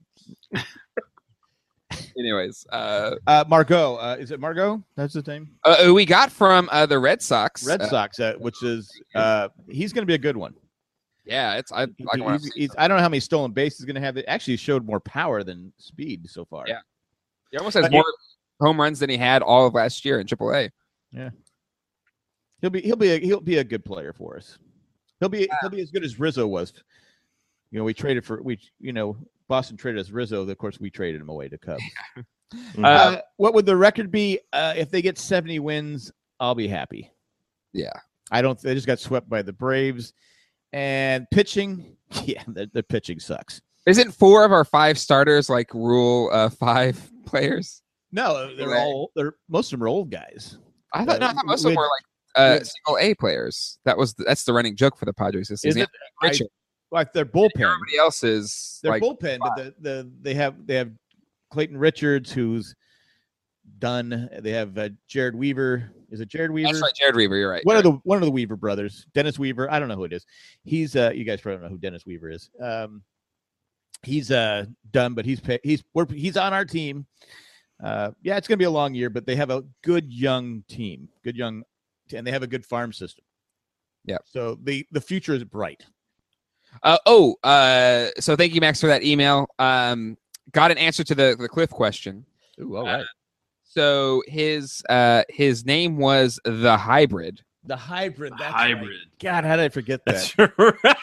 Anyways, uh, uh, Margot. Uh, is it Margot? That's his name. uh, we got from uh, the Red Sox. Red uh, Sox, uh, which is uh, he's going to be a good one. Yeah, it's I. He- I, wanna he's- see he's- some. I don't know how many stolen bases he's going to have. It actually showed more power than speed so far. Yeah. He almost has Uh, more home runs than he had all of last year in triple A. He'll be he'll be a, he'll be a good player for us. He'll be he'll be as good as Rizzo was. You know, we traded for we you know Boston traded us Rizzo. Of course, we traded him away to Cubs. Uh, what would the record be uh, if they get seventy wins? I'll be happy. Yeah. I don't. They just got swept by the Braves, and pitching. Yeah, the, the pitching sucks. Isn't four of our five starters like Rule uh, five players? No, they're Right. all they're most of them are old guys. I thought, no, I Uh, thought most of them with- were like uh, with- single A players. That was that's the running joke for the Padres this Is season. it? I- Richard. Like their bullpen. Everybody else is Their like bullpen, but the, the they have they have Clayton Richards, who's done. They have uh, Jared Weaver. Is it Jared Weaver? that's right, Jared Weaver. You're right. One Jared. of the one of the Weaver brothers, Dennis Weaver. I don't know who it is. He's uh, you guys probably don't know who Dennis Weaver is. Um, he's uh done, but he's pa- he's we're, he's on our team. Uh, yeah, it's gonna be a long year, but they have a good young team, good young, and they have a good farm system. Yeah. So the the future is bright. Uh, oh, uh, so thank you, Max, for that email. Um, got an answer to the the Cliff question. Ooh, all right. So his uh his name was the Hybrid. The hybrid. That's Hybrid. right. God, how did I forget that? That's right.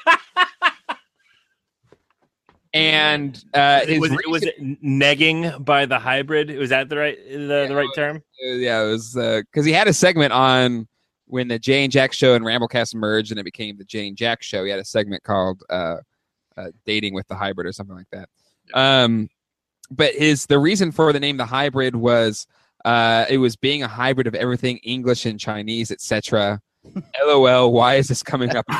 And uh, his was, it, was reason- it negging by the hybrid? Was that the right the, the right term? uh, yeah, it was because he had a segment on when the Jay and Jack show and Ramblecast merged, and it became the Jay and Jack show. He had a segment called uh, uh, "Dating with the Hybrid" or something like that. Um, but his the reason for the name the Hybrid was uh, it was being a hybrid of everything English and Chinese, et cetera. LOL. Why is this coming up?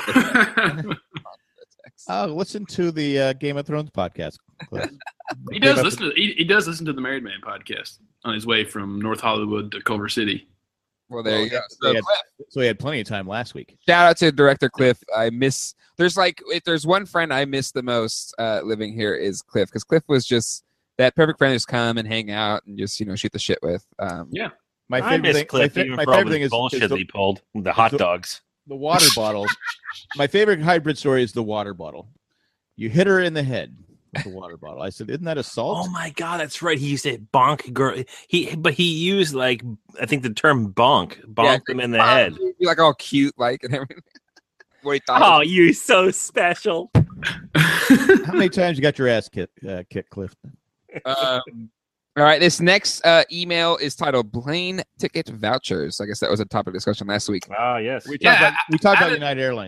Oh, listen to the uh, Game of Thrones podcast. Cliff. He does listen to he, he does listen to the Married Man podcast on his way from North Hollywood to Culver City. Well, there you go. So he, So, had, so he had plenty of time last week. shout out to director Cliff. I miss. There's like if there's one friend I miss the most uh, living here is Cliff because Cliff was just that perfect friend to just come and hang out and just you know shoot the shit with. Um, Yeah. My I favorite miss thing, Cliff my, fa- even my for all favorite this thing is, bullshit is that the, he pulled. The hot the- dogs. the water bottle. My favorite hybrid story is the water bottle. You hit her in the head with the water bottle. I said, "Isn't that assault?" Oh my god, that's right. He used to bonk girl. He but he used like I think the term bonk, bonk Yeah, them in the head. he'd be like all cute, like and everything. What he thought. Oh, was- you so special. How many times you got your ass kicked, uh, kicked, Cliff? Um, all right, this next uh, email is titled "Plane Ticket Vouchers." I guess that was a topic of discussion last week. Oh yes. We talked Yeah, about, we talked I- about I- United Airlines.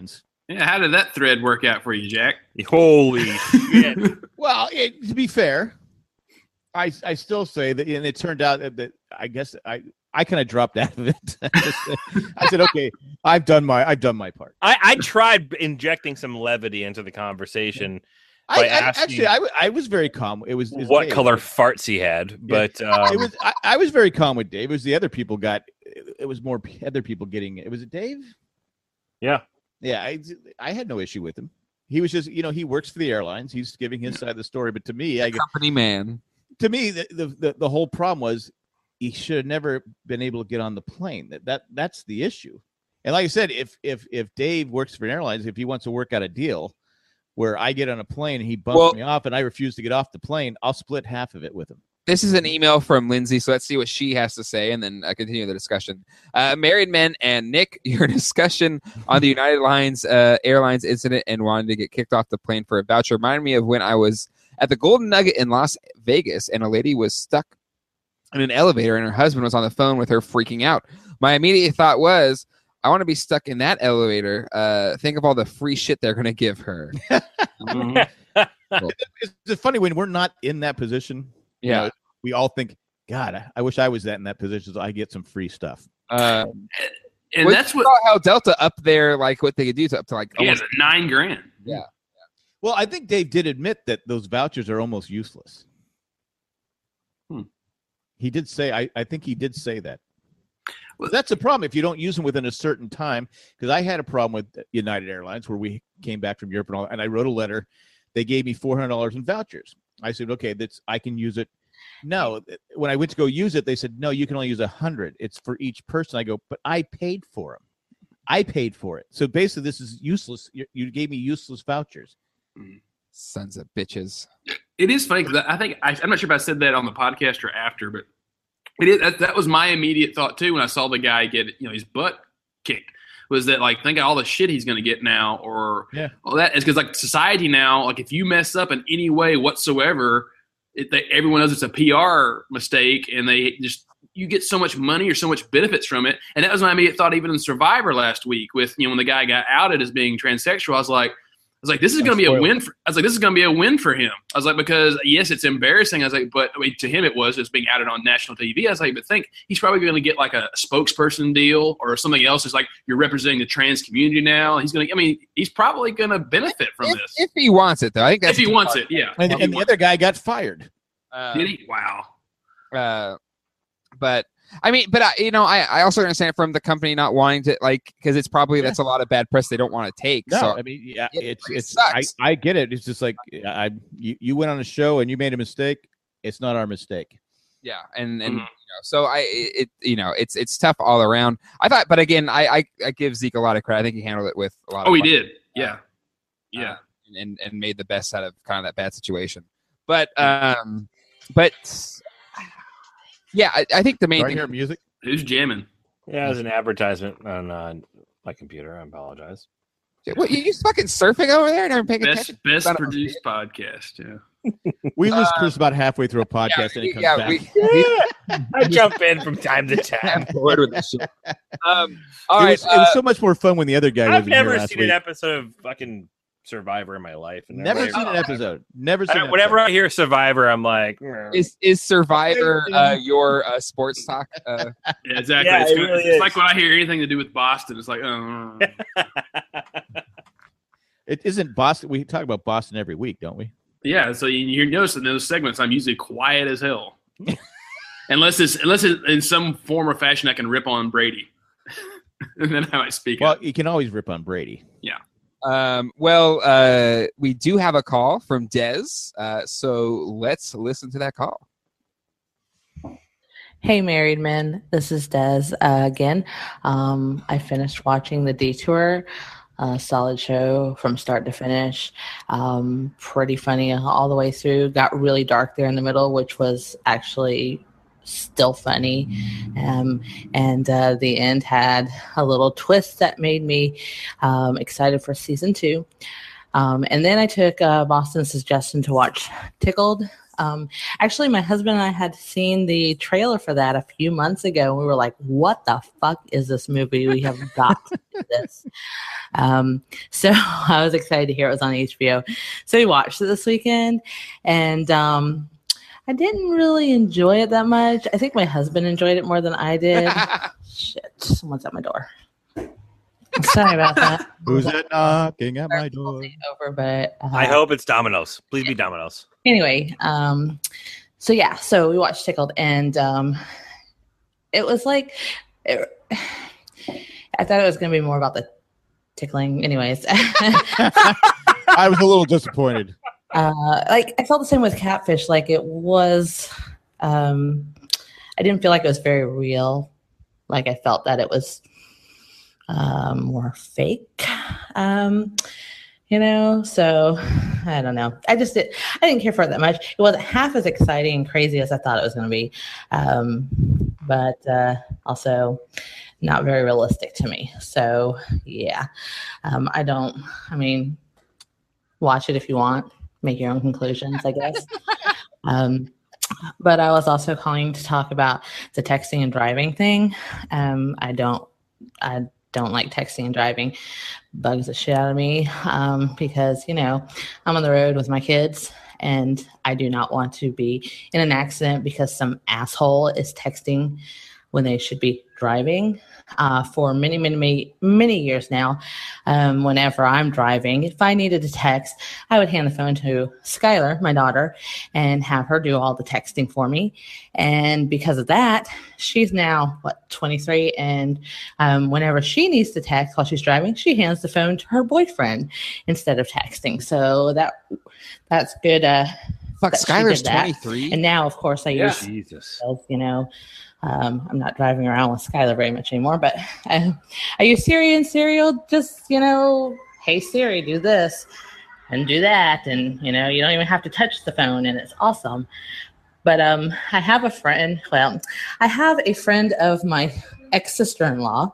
Yeah, how did that thread work out for you, Jack? Holy shit! Well, it, to be fair, I I still say that, and it turned out that, that I guess I. I kind of dropped out of it. I said, "Okay, I've done my I've done my part." I, I tried injecting some levity into the conversation. I, by I asking actually I, I was very calm. It was, it was what Dave. color farts he had, but um, it was I, I was very calm with Dave. It was the other people got. It, it was more other people getting it. Was it Dave? Yeah, yeah. I I had no issue with him. He was just, you know, he works for the airlines. He's giving his side of the story. But to me, I company man. To me, the the, the, the whole problem was. He should have never been able to get on the plane. That that that's the issue. And like I said, if if if Dave works for an airlines, if he wants to work out a deal where I get on a plane and he bumps well, me off and I refuse to get off the plane, I'll split half of it with him. This is an email from Lindsay, so let's see what she has to say, and then I uh, continue the discussion. Uh, married men and Nick, your discussion on the United Lines uh, Airlines incident and wanting to get kicked off the plane for a voucher reminded me of when I was at the Golden Nugget in Las Vegas and a lady was stuck in an elevator and her husband was on the phone with her freaking out. My immediate thought was, I want to be stuck in that elevator. Uh, think of all the free shit they're going to give her. mm-hmm. Well, it's, it's funny when we're not in that position. Yeah. You know, we all think, God, I, I wish I was that in that position so I get some free stuff. Uh, and that's what how Delta up there, like what they could do to up to like yeah, almost nine grand. Yeah. Well, I think Dave did admit that those vouchers are almost useless. Hmm. He did say, I, I think he did say that. Well, that's a problem if you don't use them within a certain time. Because I had a problem with United Airlines where we came back from Europe and all, and I wrote a letter. They gave me four hundred dollars in vouchers. I said, okay, that's I can use it. No, when I went to go use it, they said, no, you can only use a hundred. It's for each person. I go, but I paid for them. I paid for it. So basically, this is useless. You, you gave me useless vouchers. Sons of bitches. It is funny because I think I, I'm not sure if I said that on the podcast or after, but it is, that, that was my immediate thought too when I saw the guy get, you know, his butt kicked. Was that like think of all the shit he's going to get now, or yeah, all that is because like society now, like if you mess up in any way whatsoever, it, they, everyone knows it's a P R mistake, and they just you get so much money or so much benefits from it. And that was my immediate thought, even in Survivor last week, with you know when the guy got outed as being transsexual. I was like. I was like, this is going to be a win. For, I was like, this is going to be a win for him. I was like, because yes, it's embarrassing. I was like, but I mean, to him, it was just being outed on national T V. I was like, but think he's probably going to get like a spokesperson deal or something else. It's like you're representing the trans community now. He's going to. I mean, he's probably going to benefit from if, this if he wants it, though. I think that's if he wants it. Yeah, and, and the other guy got fired. Uh, Did he? Wow. Uh, but. I mean, but I, you know, I, I also understand from the company not wanting to like because it's probably yeah. that's a lot of bad press they don't want to take. No, so I mean, yeah, it, it's it it's I, I get it. It's just like I you, you went on a show and you made a mistake. It's not our mistake. Yeah, and and mm-hmm. you know, so I it you know it's it's tough all around. I thought, but again, I I, I give Zeke a lot of credit. I think he handled it with a lot. Oh, of he fun. did. Yeah, uh, yeah, uh, and and made the best out of kind of that bad situation. But um, but yeah, I, I think the main Sorry, thing. Hear music. Who's jamming? Yeah, it was an advertisement on uh, my computer. I apologize. What, you just fucking surfing over there and I'm paying Best attention? best produced podcast. Yeah, we lose Uh, Chris about halfway through a podcast yeah, and it comes yeah, back. we- Yeah, I jump in from time to time. I'm bored with this shit. Um, all it, right, was, uh, it was so much more fun when the other guy I've was in here never last seen week. an episode of fucking Survivor in my life. And Never never- seen an episode. Never seen. I, an whenever episode. I hear Survivor, I'm like, "Mm." is is Survivor uh, your uh, sports talk? Uh, yeah, exactly. Yeah, it's it good. really it's is. like when I hear anything to do with Boston, it's like, oh. It isn't Boston. We talk about Boston every week, don't we? Yeah, so you, you notice in those segments, I'm usually quiet as hell, unless it's unless it's in some form or fashion I can rip on Brady, and then I might speak Well, up. you can always rip on Brady. Yeah. um, well, uh, we do have a call from Dez, uh, so let's listen to that call. Hey, married men. This is Des uh, again. Um, I finished watching The Detour. Uh, solid show from start to finish. Um, pretty funny all the way through. Got really dark there in the middle, which was actually still funny. Um, and uh, the end had a little twist that made me um, excited for season two. Um, and then I took uh, Boston's suggestion to watch Tickled. Um, actually, my husband and I had seen the trailer for that a few months ago. And we were like, what the fuck is this movie? We have got to do this. Um, so I was excited to hear it was on H B O. So we watched it this weekend, and um, I didn't really enjoy it that much. I think my husband enjoyed it more than I did. Shit, someone's at my door. Sorry about that. Who's that knocking at my door? Over, but uh, I hope it's Domino's. Please be Domino's. Anyway, um, so yeah, so we watched Tickled, and um, it was like, it, I thought it was going to be more about the tickling. Anyways, I was a little disappointed. Uh, like I felt the same with Catfish. Like it was, um, I didn't feel like it was very real. Like I felt that it was um, more fake. Um, you know, so I don't know. I just did. I didn't care for it that much. It wasn't half as exciting and crazy as I thought it was going to be, um, but uh, also not very realistic to me. So yeah, um, I don't. I mean, watch it if you want. Make your own conclusions, I guess. um, but I was also calling to talk about the texting and driving thing. Um, I don't, I don't like texting and driving. Bugs the shit out of me um, because you know I'm on the road with my kids, and I do not want to be in an accident because some asshole is texting when they should be driving. Uh, for many, many, many, many years now, um, whenever I'm driving, if I needed to text, I would hand the phone to Skylar, my daughter, and have her do all the texting for me. And because of that, she's now, what, twenty-three, and um, whenever she needs to text while she's driving, she hands the phone to her boyfriend instead of texting. So that that's good. Uh, Fuck, that she Skylar's did that. twenty-three. And now, of course, I Yeah. use, Jesus. you know, Um, I'm not driving around with Skylar very much anymore, but I, I use Siri, and Siri will just, you know, hey Siri, do this and do that. And, you know, you don't even have to touch the phone, and it's awesome. But um, I have a friend, well, I have a friend of my ex-sister-in-law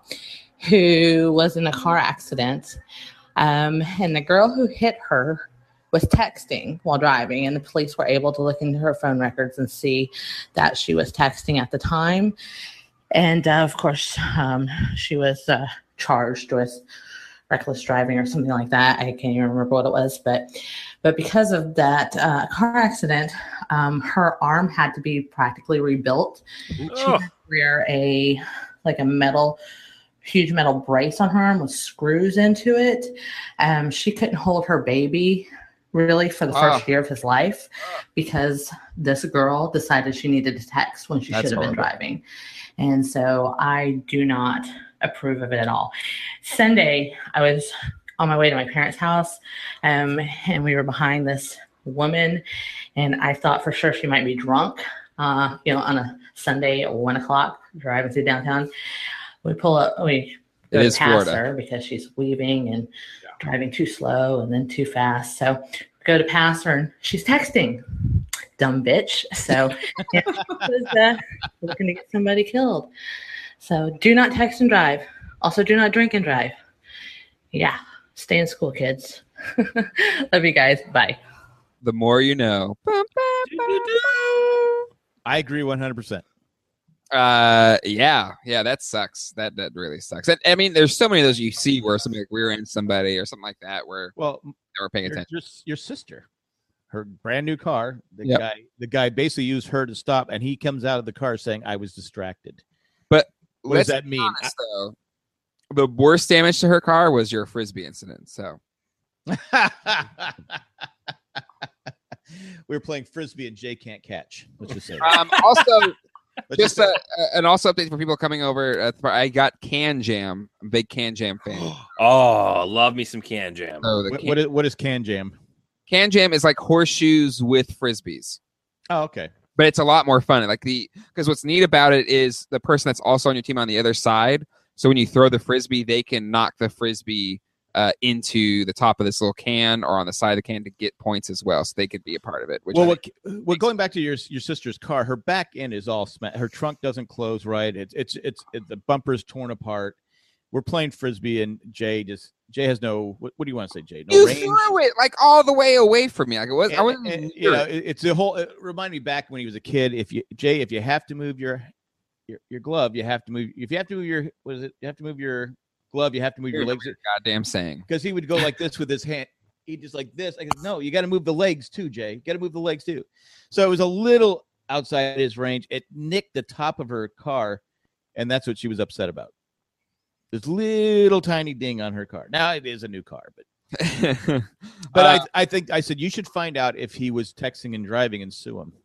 who was in a car accident. Um, and the girl who hit her was texting while driving, and the police were able to look into her phone records and see that she was texting at the time. And uh, of course, um, she was uh, charged with reckless driving or something like that. I can't even remember what it was, but but because of that uh, car accident, um, her arm had to be practically rebuilt. She Oh. had to wear a like a metal. huge metal brace on her arm with screws into it. Um, she couldn't hold her baby really for the first Oh. year of his life because this girl decided she needed to text when she That's should have been horrible. driving. And so I do not approve of it at all. Sunday, I was on my way to my parents' house, um, and we were behind this woman, and I thought for sure she might be drunk, uh, you know, on a Sunday at one o'clock driving through downtown. We pull up, we go It to is pass Florida. her because she's weaving and driving too slow and then too fast. So we go to pass her, and she's texting. Dumb bitch. So yeah, was, uh, looking to get somebody killed. So do not text and drive. Also, do not drink and drive. Yeah, stay in school, kids. Love you guys. Bye. The more you know. I agree one hundred percent. Uh, yeah, yeah, that sucks. That that really sucks. And, I mean, there's so many of those you see where somebody like rear-ends somebody or something like that where Well, they were paying your, attention. your, your sister, her brand new car, the Yep. guy, the guy basically used her to stop, and he comes out of the car saying, "I was distracted." But What does let's that be mean? honest, though, the worst damage to her car was your frisbee incident. So We were playing frisbee, and Jay can't catch. Let's just say. that. um, also. Let's Just say- uh, an also update for people coming over. Uh, I got Can Jam. I'm a big Can Jam fan. Oh, love me some can jam. So the what, can, what is what is Can Jam? can Jam is like horseshoes with frisbees, Oh, okay. but it's a lot more fun. Like the because what's neat about it is the person that's also on your team on the other side. So when you throw the frisbee, they can knock the frisbee uh, into the top of this little can or on the side of the can to get points as well. So they could be a part of it. Which Well, I what, think- well, going back to your your sister's car, her back end is all smashed. Her trunk doesn't close right. It's it's it's it, the bumper's torn apart. we're playing frisbee, and Jay just Jay has no. What, what do you want to say, Jay? No You range. threw it like all the way away from me. Like it was. I And- wasn't. and, near you know, it. it- it's a whole. It reminded me back when he was a kid. If you Jay, if you have to move your your, your glove, you have to move. If you have to move your what is it? You have to move your glove. You have to move your legs Goddamn saying. because he would go like this with his hand. He'd just like this. I go, no, you got to move the legs too, Jay. You got to move the legs too. So it was a little outside his range. It nicked the top of her car, and that's what she was upset about. This little tiny ding on her car. Now it is a new car, but but Uh, I I think I said you should find out if he was texting and driving and sue him.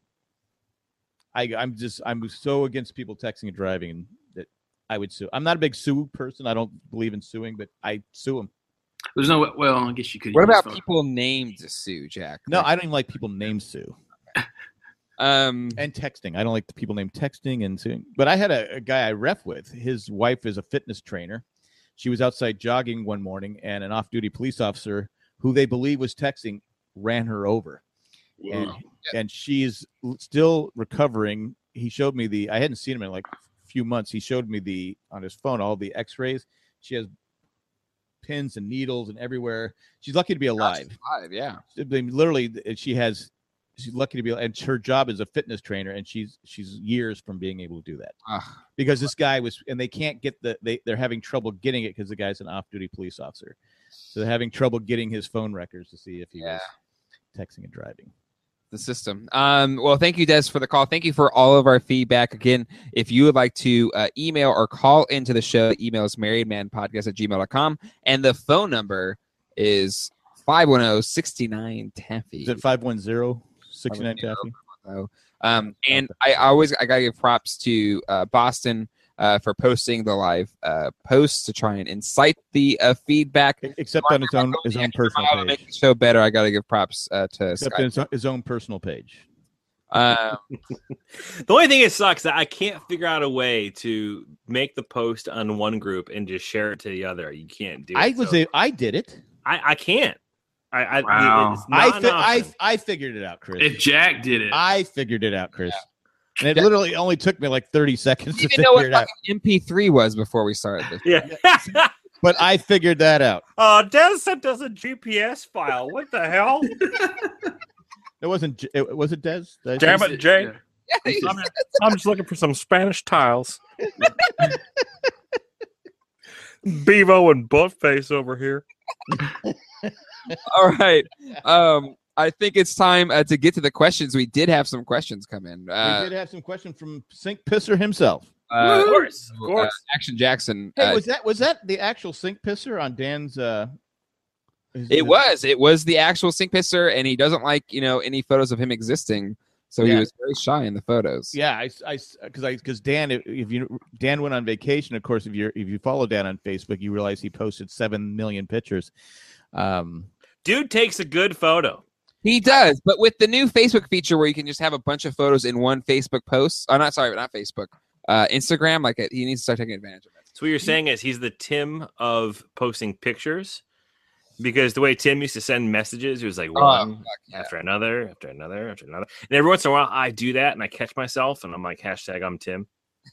I I'm just I'm so against people texting and driving that I would sue. I'm not a big sue person. I don't believe in suing, but I sue him. There's no. Well, I guess you could. What use about phone. people named Sue, Jack? No, Like, I don't even like people named Sue. um, And texting. I don't like the people named texting and suing. But I had a, a guy I ref with. His wife is a fitness trainer. She was outside jogging one morning, and an off-duty police officer who they believe was texting ran her over. And Wow. and she's l- still recovering. He showed me the. I hadn't seen him in like a few months. He showed me the on his phone all the X-rays. She has pins and needles and everywhere. She's lucky to be alive. Five, yeah. I mean, literally, she has. She's lucky to be, and her job is a fitness trainer, and she's she's years from being able to do that Ugh. because this guy was, and they can't get the they they're having trouble getting it because the guy's an off-duty police officer, so they're having trouble getting his phone records to see if he Yeah. was texting and driving. The system. Um, well, thank you, Des, for the call. Thank you for all of our feedback. Again, if you would like to uh, email or call into the show, the email is marriedmanpodcast at gmail dot com. And the phone number is five one zero, six nine Taffy. Is it five one zero six nine Taffy? Um, and I always I gotta give props to uh, Boston uh, for posting the live uh, posts to try and incite the uh, feedback. Except on his own his own personal To make page. the show better, I gotta give props uh, to Except Skype. on his, his own personal page. Um, The only thing that sucks that I can't figure out a way to make the post on one group and just share it to the other. You can't do it. I was so a, I did it. I, I can't. I I, Wow. it's I, not fi- an I option. I figured it out, Chris. If Jack did it, I figured it out, Chris. And it literally only took me like thirty seconds I to didn't even know what figure it out. fucking M P three was before we started this. Yeah. But I figured that out. uh, Des sent us a G P S file. What the hell? It wasn't. J- It, was it Des? Did I Damn say- it, Jay. Yeah. Yeah, you I'm, I'm just looking for some Spanish tiles. Bevo and Buttface over here. All right. Um, I think it's time uh, to get to the questions. We did have some questions come in. We Uh, did have some question from Sink Pisser himself. uh, Of course, of uh, course. Action Jackson. Hey, uh, was that was that the actual Sink Pisser on Dan's? Uh, his- it his- was. It was the actual sink pisser, and he doesn't like you know any photos of him existing, so he Yeah. was very shy in the photos. Yeah, I, I, because I, because Dan, if if you Dan went on vacation, of course, if you if you follow Dan on Facebook, you realize he posted seven million pictures. Um, Dude takes a good photo. He does, but with the new Facebook feature where you can just have a bunch of photos in one Facebook post. Oh, not sorry, not Facebook. Uh, Instagram. Like it, he needs to start taking advantage of it. So what you're saying is he's the Tim of posting pictures, because the way Tim used to send messages, it was like one fuck yeah. after another, after another, after another. And every once in a while, I do that and I catch myself, and I'm like, hashtag I'm Tim.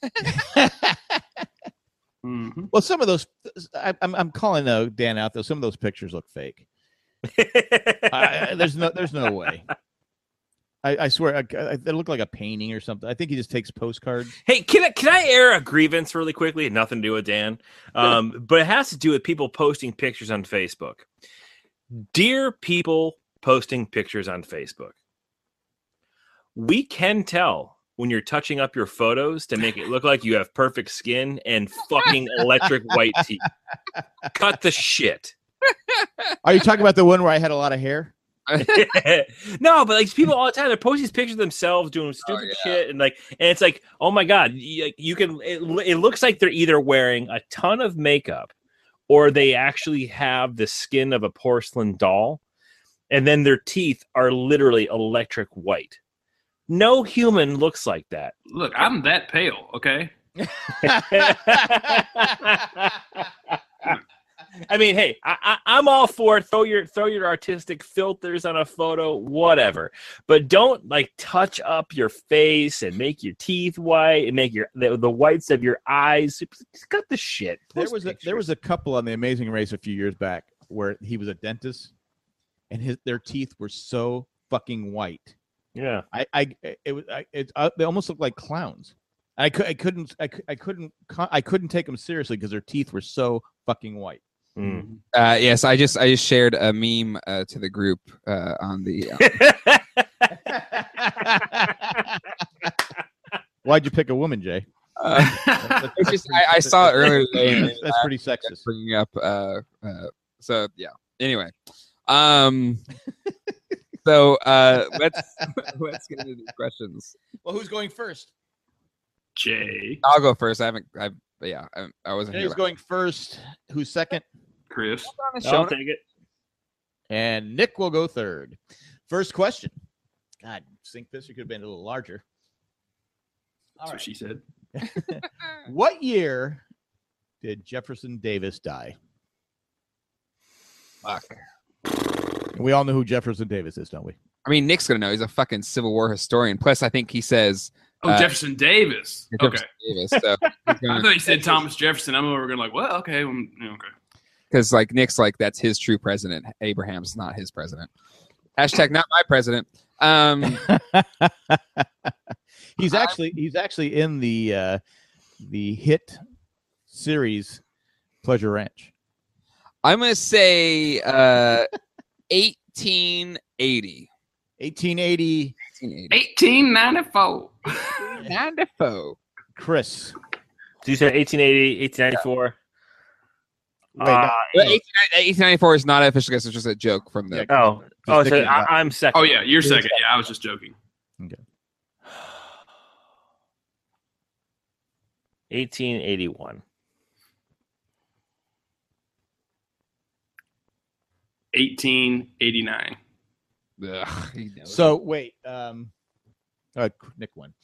Mhm. well, some of those, I, I'm I'm calling uh, Dan out though. Some of those pictures look fake. I, I- there's no there's no way. I, I swear, I, I, they look like a painting or something. I think he just takes postcards. Hey, can I can I air a grievance really quickly? Nothing to do with Dan, um, but it has to do with people posting pictures on Facebook. Dear people posting pictures on Facebook, we can tell when you're touching up your photos to make it look like you have perfect skin and fucking electric white teeth. Cut the shit. Are you talking about the one where I had a lot of hair? No, but like people all the time, they're posting these pictures of themselves doing stupid yeah. shit, and like, and it's like, oh my god, you, you can. It, it looks like they're either wearing a ton of makeup, or they actually have the skin of a porcelain doll, and then their teeth are literally electric white. No human looks like that. Look, I'm that pale. Okay. I mean, hey, I, I, I'm all for it. Throw your throw your artistic filters on a photo, whatever. But don't like touch up your face and make your teeth white and make your the, the whites of your eyes. Cut the shit. There Post was a pictures. there was a couple on The Amazing Race a few years back where he was a dentist, and his their teeth were so fucking white. Yeah. I I it was I, it uh, they almost looked like clowns. I could I couldn't I, I couldn't I couldn't take them seriously because their teeth were so fucking white. Mm. Uh, yes, I just I just shared a meme uh, to the group uh, on the. Uh, Why'd you pick a woman, Jay? uh, it's just I, I saw it earlier today. And, That's uh, pretty sexist. bringing up. Uh, uh, so yeah. Anyway, um, so uh, let's let's get into these questions. Well, who's going first? Jay, I'll go first. I haven't. I but yeah. I, I wasn't Jay's here. going first. Who's second? Chris. I'll take it. And Nick will go third. First question. God, Sink Pisser could have been a little larger. That's what she said. What year did Jefferson Davis die? Fuck. We all know who Jefferson Davis is, don't we? I mean, Nick's gonna know. He's a fucking Civil War historian. Plus, I think he says Oh, Uh, Jefferson Davis. Jefferson Davis. So I thought he said Thomas Jefferson. I'm over going like, well, okay, well, okay. because like Nick's like that's his true president. Abraham's not his president. Hashtag not my president. Um, he's actually he's actually in the uh, the hit series Pleasure Ranch. I'm gonna say uh, eighteen eighty. eighteen eighty. eighteen ninety-four. ninety-four. Chris. So you said eighteen eighty, eighteen ninety-four. Wait, Uh, Well, eighteen ninety-four is not an official guess. It's just a joke from the. Yeah. oh, oh, so thinking about- I, I'm second. Oh, yeah, you're second. Yeah, I was just joking. eighteen eighty-one. eighteen eighty-nine. Ugh, he knows. So wait, um, uh, Nick won.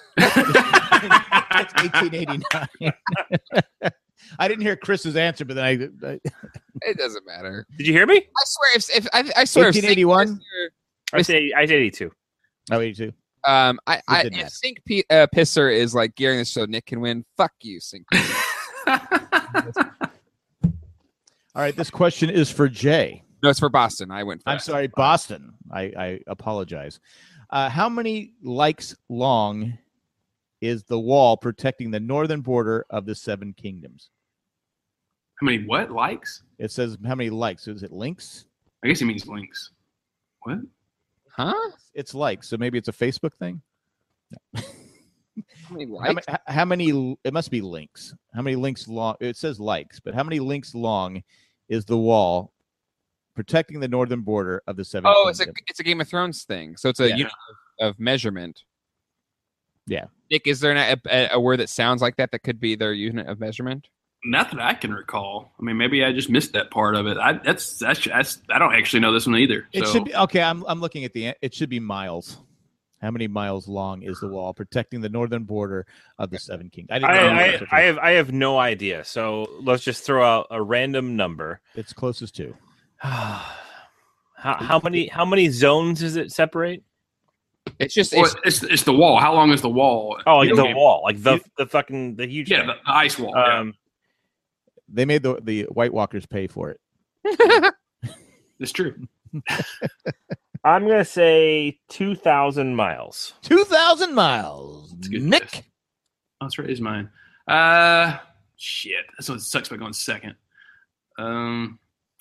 It's eighteen eighty-nine. I didn't hear Chris's answer, but then I, I It doesn't matter. Did you hear me? I swear, if, if I, I swear, if eighteen eighty-one. I say I said eighty-two. Oh, eighty-two. Um, I, I didn't if matter. Sink P- uh, Pisser is like gearing this so Nick can win. Fuck you, Sink. Pisser. All right, this question is for Jay. No, it's for Boston. I went. I'm first. sorry, Boston. I, I apologize. Uh, how many likes long is the wall protecting the northern border of the Seven Kingdoms? How many what? Likes? It says how many likes. Is it links? I guess he means links. What? Huh? It's likes, so maybe it's a Facebook thing. How many How, likes? ma- how many? It must be links. How many links long? It says likes, but how many links long is the wall protecting the northern border of the Seven Oh, it's a Kingdoms? it's a Game of Thrones thing. So it's a Yeah. unit of, of measurement. Yeah. Nick, is there an, a, a word that sounds like that that could be their unit of measurement? Not that I can recall. I mean, maybe I just missed that part of it. I that's that's, that's I don't actually know this one either. It so. should be okay. I'm I'm looking at the. It should be miles. How many miles long is the wall protecting the northern border of the Seven Kingdoms? I, didn't know I, that was I have I have no idea. So let's just throw out a random number. It's closest to. how, how many how many zones does it separate? It's just Well, it's, it's it's the wall. How long is the wall? Oh, like You the know, wall, like the You- the fucking the huge. Yeah, thing. the, the ice wall. yeah. Um, They made the the White Walkers pay for it. It's true. I'm gonna say two thousand miles. Two thousand miles. That's a good Nick. guess. Oh, that's right. Is mine. Uh, shit. That's what sucks about going second. Um,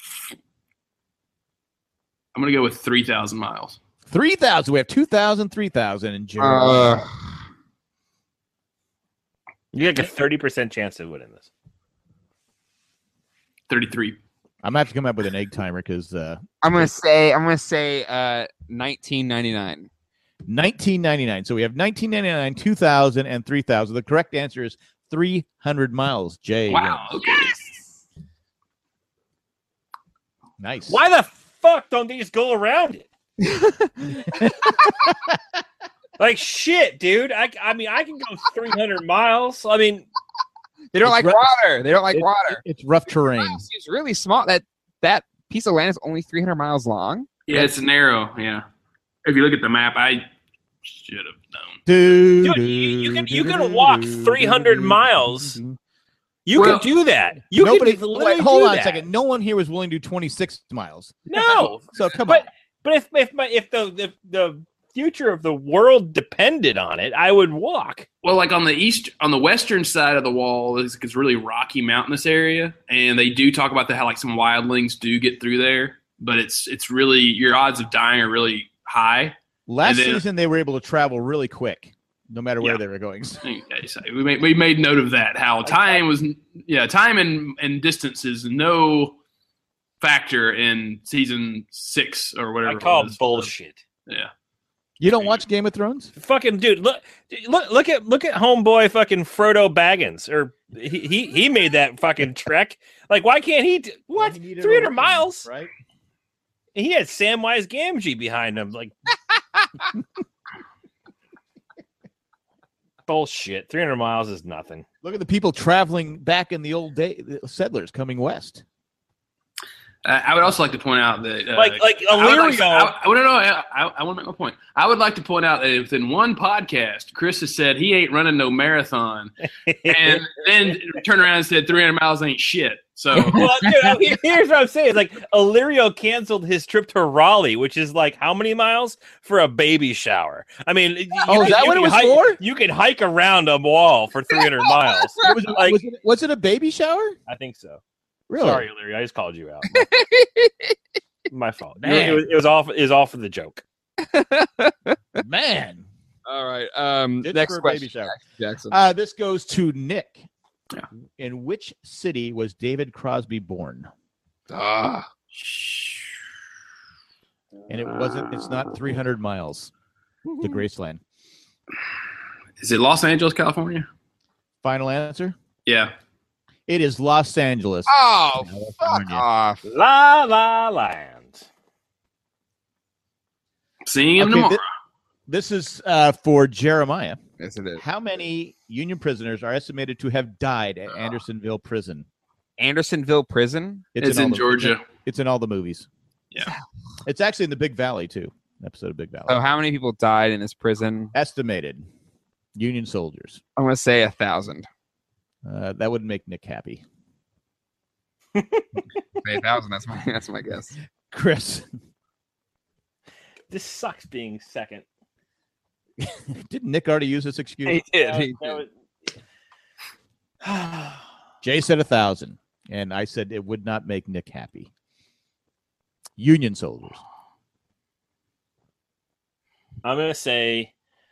I'm gonna go with three thousand miles. Three thousand. We have two thousand, three thousand, and Jerry. uh, You have like a thirty percent chance of winning this. Thirty-three. I'm gonna have to come up with an egg timer because uh, I'm gonna say I'm gonna say uh, nineteen ninety-nine. nineteen ninety-nine. So we have nineteen ninety-nine, two thousand, and three thousand. The correct answer is three hundred miles. Jay. Wow. wins. Okay. Nice. Why the fuck don't they just go around it? Like shit, dude. I, I mean, I can go three hundred miles. I mean, They don't It's like rough- water. They don't like it- water. It's rough terrain. It seems really small. That that piece of land is only three hundred miles long. Yeah, it's narrow. Yeah. If you look at the map, I should have known. Dude, Dude, you- you can- you can walk three hundred miles. You Well, can do that. You Nobody. can literally Wait, hold do on that. a second. No one here was willing to do twenty-six miles. No, So come but on. but if if my if the if the future of the world depended on it, I would walk. Well, like on the east, on the western side of the wall, is it's really rocky, mountainous area, and they do talk about the, how like some wildlings do get through there, but it's it's really your odds of dying are really high. Last and then- season, they were able to travel really quick, no matter where Yeah. they were going. Okay, so we made we made note of that. How time was, yeah, time and and distance is no factor in season six or whatever. I it call was. bullshit. Yeah. You don't watch Game of Thrones? Fucking dude, look, look, look at look at homeboy fucking Frodo Baggins, or he he, he made that fucking trek. Like, why can't he? Do, what He needed a three hundred ring, miles? right? And he had Samwise Gamgee behind him. Like, bullshit. Three hundred miles is nothing. Look at the people traveling back in the old day, the settlers coming west. Uh, I would also like to point out that, uh, Like like I would like Illyrio. to, I, I, no, no, I, I, I want to make my point. I would like to point out that within one podcast, Chris has said he ain't running no marathon, and then turned around and said three hundred miles ain't shit. So Well, dude, I mean, here's what I'm saying. Like, Illyrio canceled his trip to Raleigh, which is like how many miles for a baby shower? I mean, you, Oh, is you that can what it was hike, for? You can hike around a wall for three hundred miles. It was, Like- was, it, was it a baby shower? I think so. Really? Sorry, Illyrio, I just called you out. My fault. It, Man. it was, it was all. For, it was all for the joke. Man. All right. Um, It's next for a question, baby shower. Jackson. Uh, this goes to Nick. Yeah. In which city was David Crosby born? Ah. And it wasn't. It's not three hundred miles to Graceland. is it Los Angeles, California? Final answer. Yeah. It is Los Angeles. Oh, fuck California. off. La La Land. Seeing him Okay, tomorrow. thi- This is uh, for Jeremiah. Yes, it is. How many Union prisoners are estimated to have died at Andersonville Prison? Andersonville Prison. It's all in the- Georgia. It's in all the movies. Yeah. It's actually in the Big Valley too. Episode of Big Valley. So, how many people died in this prison? Estimated Union soldiers. I'm going to say a thousand. Uh, that would make Nick happy. Say a thousand. That's my. That's my guess. Chris, This sucks being second. didn't Nick already use this excuse? He did. That- He that did. was- Jay said a thousand, and I said it would not make Nick happy. Union soldiers. I'm gonna say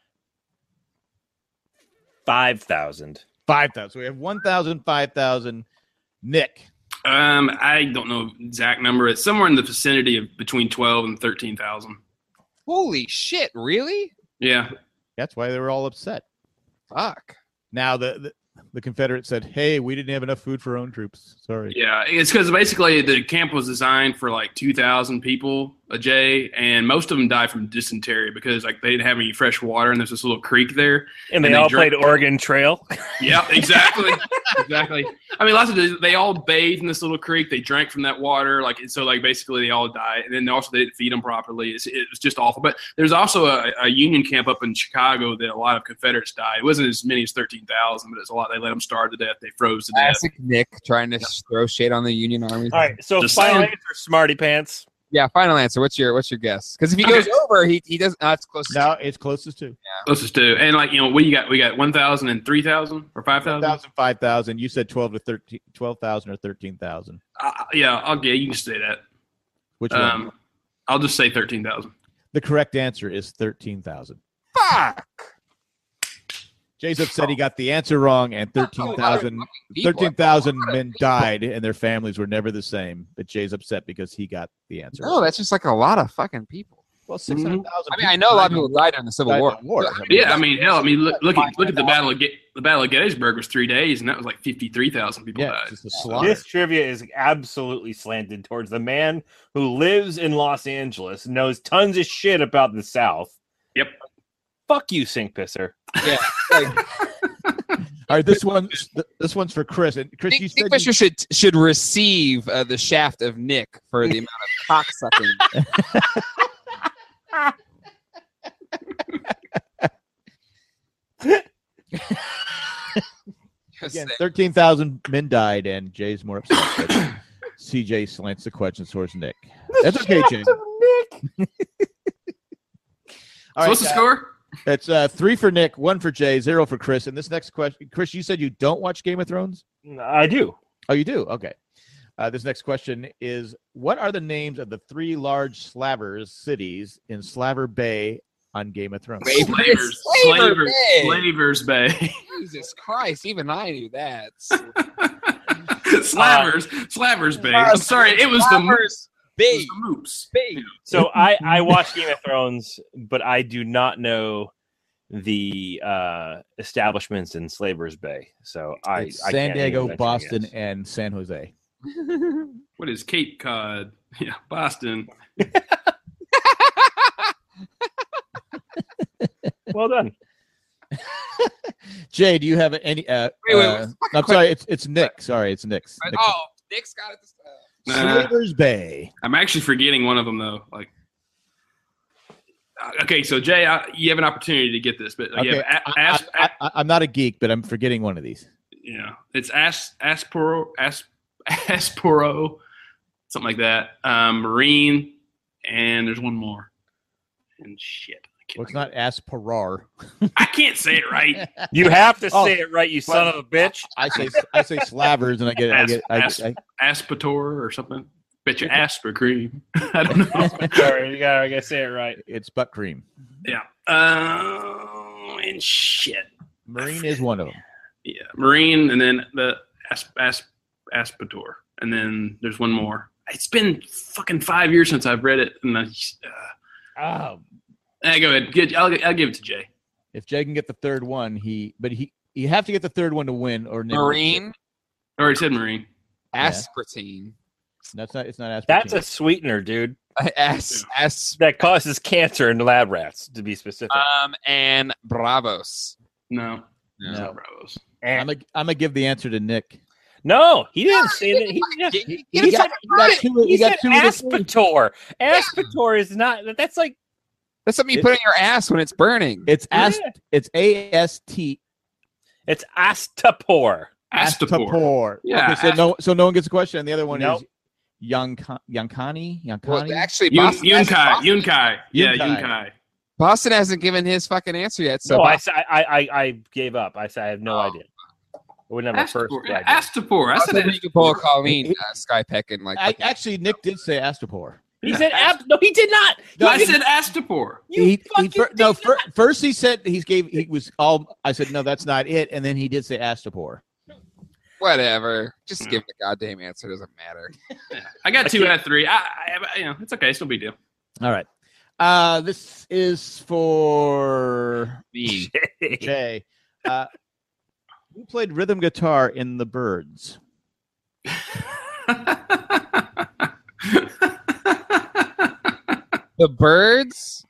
five thousand. Five thousand. So we have one thousand, five thousand. Nick. Um, I don't know the exact number. It's somewhere in the vicinity of between twelve and thirteen thousand. Holy shit! Really? Yeah. That's why they were all upset. Fuck. Now the, the the Confederates said, "Hey, we didn't have enough food for our own troops. Sorry." Yeah, it's because basically the camp was designed for like two thousand people a day, and most of them died from dysentery because like they didn't have any fresh water, and there's this little creek there. And they, And they all drank- played Oregon Trail. Yeah, exactly, exactly. I mean, lots of the, they all bathed in this little creek. They drank from that water, like and so. Like basically, they all died, and then also they didn't feed them properly. It's, it was just awful. But there's also a, a Union camp up in Chicago that a lot of Confederates died. It wasn't as many as thirteen thousand, but it's a lot. They let them starve to death. They froze to death. Classic Nick trying to throw shade on the Union Army. All right, so Just final saying. answer, Smarty Pants. Yeah. Final answer. What's your What's your guess? Because if he Okay. goes over, he he doesn't. Oh, it's close. to- Now it's closest to Closest to, and like you know, what do you got? We got one thousand and three thousand or five one thousand. thousand, five thousand. You said twelve to thirteen, twelve thousand or thirteen thousand. Uh, yeah, I'll yeah, you can say that. Which one? Um, I'll just say thirteen thousand. The correct answer is thirteen thousand. Fuck. Jay's upset he got the answer wrong, and thirteen thousand People. thirteen thousand men died, and their families were never the same. But Jay's upset because he got the answer. No, that's just like a lot of fucking people. well, six hundred thousand. I mean, I know a lot of people died in the Civil War. war. Yeah, I mean, hell, I mean, look, look at look at the battle of Ge- the Battle of Gettysburg was three days, and that was like fifty three thousand people yeah, died. it's just a slaughter. This trivia is absolutely slanted towards the man who lives in Los Angeles, knows tons of shit about the South. Yep. Fuck you, sink pisser. Yeah. Like, All right, this one, this one's for Chris. And Chris, Nick, you Nick said Fisher you, should should receive uh, the shaft of Nick for the amount of cock sucking. again, thirteen thousand men died, and Jay's more upset. But C J slants the question towards Nick. That's okay, Jay. So what's the uh, score? It's uh, three for Nick, one for Jay, zero for Chris. And this next question, Chris, you said you don't watch Game of Thrones? I do. Oh, you do? Okay. Uh, this next question is, what are the names of the three large slavers cities in Slaver Bay on Game of Thrones? Slavers. Slaver Slavers. Bay. Slavers Bay. Jesus Christ, even I knew that. Slavers. Slavers Bay. I'm sorry, it was the Slavers Bay. Moops. Bay. So I, I watch Game of Thrones, but I do not know the uh, establishments in Slavers Bay. So I, It's I San can't Diego, even venture a Boston, guess. and San Jose. What is Cape Cod? Yeah, Boston. Well done. Jay, do you have any? Uh, Wait, wait, uh, what's the fucking I'm sorry, it's it's Nick. Sorry, it's Nick's. Nick. Oh, Nick's got it. This time. Nah. Slavers Bay. I'm actually forgetting one of them though. Like, uh, okay, so Jay, I, you have an opportunity to get this, but uh, Okay, yeah, a, I, As, I, I, I'm not a geek, but I'm forgetting one of these. yeah, it's As, Asporo, As, Asporo, something like that. Um, Marine, and there's one more. And shit, I can't, Well, it's not Asparar. I can't say it right. You have to Oh. say it right, you son of a bitch. I say I say slavers, and I get I get I, As- I, Aspator or something. Bet you Asper cream. I don't know. Sorry, you gotta, I gotta say it right. it's butt cream. Yeah. Uh, and shit. Marine is one of them. Yeah, Marine, and then the Asp, Asp, Aspator, and then there's one more. It's been fucking five years since I've read it, and I, uh, Oh, eh, go ahead. Good. I'll, I'll give it to Jay. if Jay can get the third one, he but he you have to get the third one to win, or Nick will Marine, I already said Marine. Yeah. aspartame. That's not. It's not aspartame. That's a sweetener, dude. As, as, That causes cancer in lab rats, to be specific. um, and Bravos. No. No. It's not Bravos. I'm gonna I'm gonna give the answer to Nick. No, he didn't say that. He, He- he, he he got said, He got two. he He got said two. of the three. Aspator. Aspator is not. That's like That's something you It- put in your ass when it's burning. It's ast. Yeah. It's A S T. it's Astapor. Astapor. Astapor. Yeah, Okay, so no. So no one gets a question. And the other one Nope. is Yanka- Yankani. Yankani. Well, actually, Yun, Boston, hasn't, Yunkai. Boston, Yunkai. Yeah, Yunkai. Yunkai. Boston hasn't given his fucking answer yet. So No, I, Boston, said- I, I, I gave up. I said I have no Oh. idea. I wouldn't have a first Astapor. idea. Astapor. I said Boston, you could pull a Astapor. Colleen uh, Skypeck and like. I, fucking- actually, Nick did say Astapor. He said ab- no, he did not. No, I he- said Astapor. You he, he fucking fir- did no. not. Fir- first, he said he gave. He was all. I said no, that's not it. And then he did say Astapor. Whatever. Just give the goddamn answer. Doesn't matter. I got I two can't- out of three. I, I, you know, it's okay. It's no big deal. All right. Uh, this is for Me. Jay. Uh, who played rhythm guitar in The Birds? The Birds.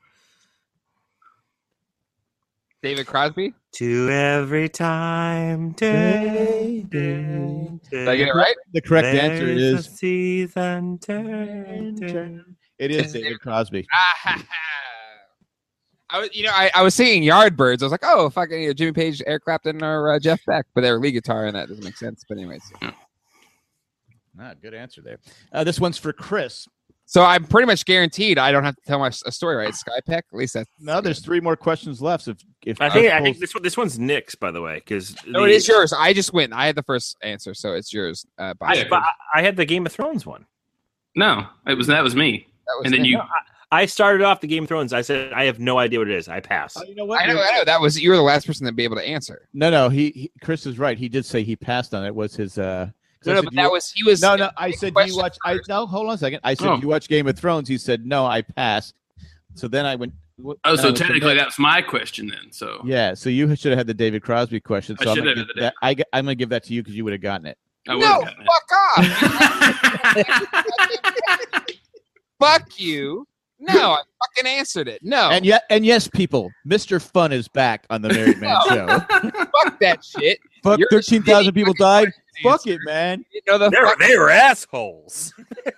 David Crosby. To every time, day, Did I get it right? The correct answer there's a is season turn, turn. it is David Crosby. Ah, ha, ha. I was, you know, I, I was singing Yardbirds. I was like, oh, fucking you know, Jimmy Page, Eric Clapton, or uh, Jeff Beck, but they were lead guitar, and that doesn't make sense. But anyways, Ah, good answer there. Uh, this one's for Chris. so I'm pretty much guaranteed I don't have to tell my s- a story, right? Skypeck, at least that's No, there's three more questions left. If if I think Chris I think pulls- this one this one's Nick's, by the way, because no, it is yours. I just went. I had the first answer, so it's yours. Uh, Bob. I, but I, I had the Game of Thrones one. No, it was that was me. That was And then it. you. No, I, I started off the Game of Thrones. I said I have no idea what it is. I pass. Oh, you know what? I know, I know. That was you were the last person to be able to answer. No, no. He, he Chris is right. He did say he passed on it. Was his uh? 'cause No, I no, said but you- that was he was. No, no. I said, do you question watch? I first. no. Hold on a second. I said, Oh. do you watch Game of Thrones? He said, no. I passed. So then I went. Oh, then I so went to technically Nick. that's my question then. So Yeah. So you should have had the David Crosby question. I So I'm should gonna have give had the that. I, g- I'm gonna give that to you because you would have gotten it. I No, would've gotten fuck off. it. Fuck you. No, I fucking answered it. No. And yet, and yes, people, Mister Fun is back on the Married Man Show. Fuck that shit. Fuck, You're a thirteen thousand shitty people fucking died. question Fuck answer. it, man. You know the They were, fuck- they were assholes.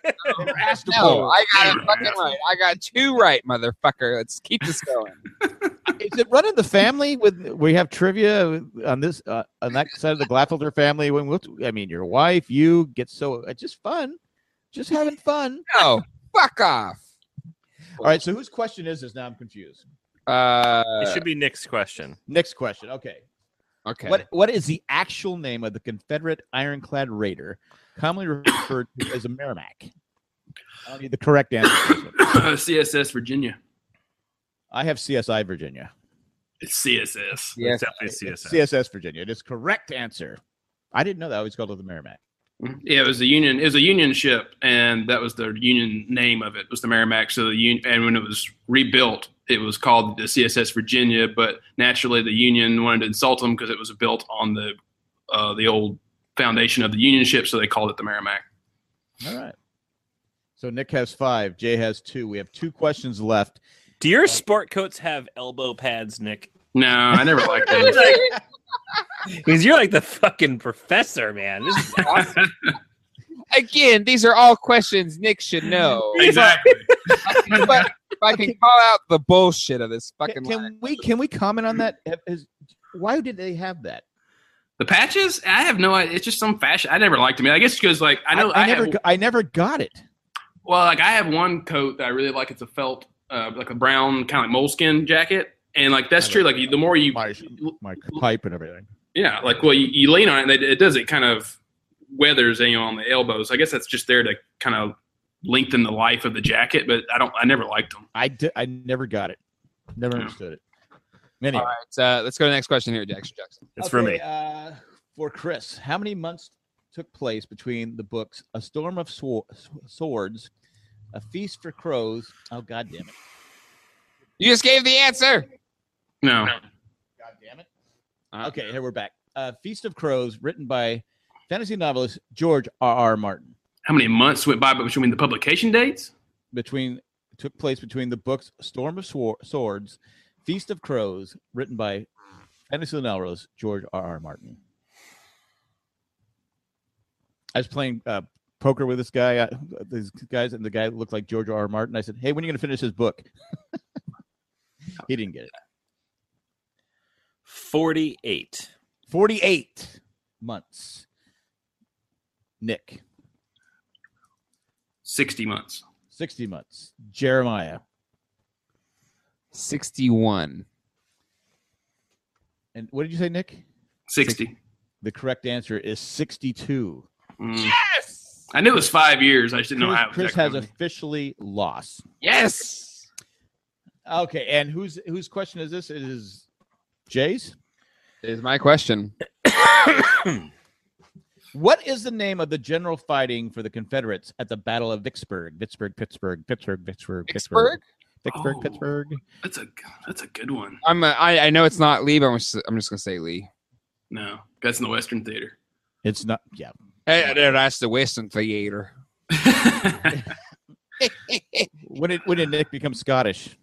No, I got it fucking right. I got two right, motherfucker. Let's keep this going. Is it running the family with? We have trivia on this uh, on that side of the Glaffelder family. When we'll, I mean, your wife, you get so it's just fun, just having fun. No, fuck off. All right. So whose question is this? Now I'm confused. Uh, It should be Nick's question. Next question. Okay. okay. What what is the actual name of the Confederate ironclad raider, commonly referred to as a Merrimack? I don't need the correct answer. C S S Virginia. I have C S I Virginia. It's C S S. Yes. It's definitely C S S. C S S Virginia. It is correct answer. I didn't know that. I always called it the Merrimack. Yeah, it was a union. It was a union ship, and that was the union name of it. Was the Merrimack. So the union, and when it was rebuilt, it was called the C S S Virginia. But naturally, the Union wanted to insult them because it was built on the uh, the old foundation of the Union ship, so they called it the Merrimack. All right. So Nick has five. Jay has two. We have two questions left. Do your sport coats have elbow pads, Nick? No, I never liked those. Because you're like the fucking professor, man. This is awesome. Again, these are all questions Nick should know. Exactly. But if I can call out the bullshit of this fucking Can, line. can we can we comment on that? Have- Is, why did they have that? The patches, I have no idea. It's just some fashion. I never liked them. I guess because like I know I, I, never have, go- I never got it. well, like I have one coat that I really like. It's a felt, uh, like a brown kind of like moleskin jacket, and like that's I true. like Like the more you, My my pipe and everything. yeah, like well you, you lean on it, and it, it does it kind of weathers you know on the elbows. I guess that's just there to kind of lengthen the life of the jacket. But I don't. I never liked them. I di- I never got it. Never Yeah. understood it. Anyway, All right, uh, let's go to the next question here, Jackson Jackson. It's for me. Uh, for Chris, how many months took place between the books "A Storm of Swor- Swords," "A Feast for Crows"? Oh, God damn it! You just gave the answer. No. God damn it! Uh, Okay, here we're back. Uh, "Feast of Crows," written by fantasy novelist George R. R. Martin. How many months went by between the publication dates? Between took place between the books "Storm of Swor- Swords," "Feast of Crows," written by fantasy novelist George R. R. Martin. I was playing uh, poker with this guy, uh, these guys, and the guy looked like George R. R. Martin. I said, "Hey, when are you going to finish his book?" He didn't get it. forty-eight. Forty-eight months. Nick, Sixty months. sixty months. Jeremiah, sixty-one. and what did you say, Nick? Sixty. The correct answer is sixty-two. Mm. Yes. I knew it was five years. I just didn't know Chris, how. Chris exactly has how many. officially lost. Yes. Okay, and whose whose question is this? It is Jay's. Is my question. What is the name of the general fighting for the Confederates at the Battle of Vicksburg? Vicksburg, Pittsburgh, Pittsburgh, Vicksburg, Pittsburgh? Vicksburg, Oh. Pittsburgh. That's a that's a good one. I'm. A, I I know it's not Lee, but I'm just, I'm just gonna say Lee. No, that's in the Western Theater. It's not. Yeah. Hey, that's the Western Theater. When did when did Nick become Scottish?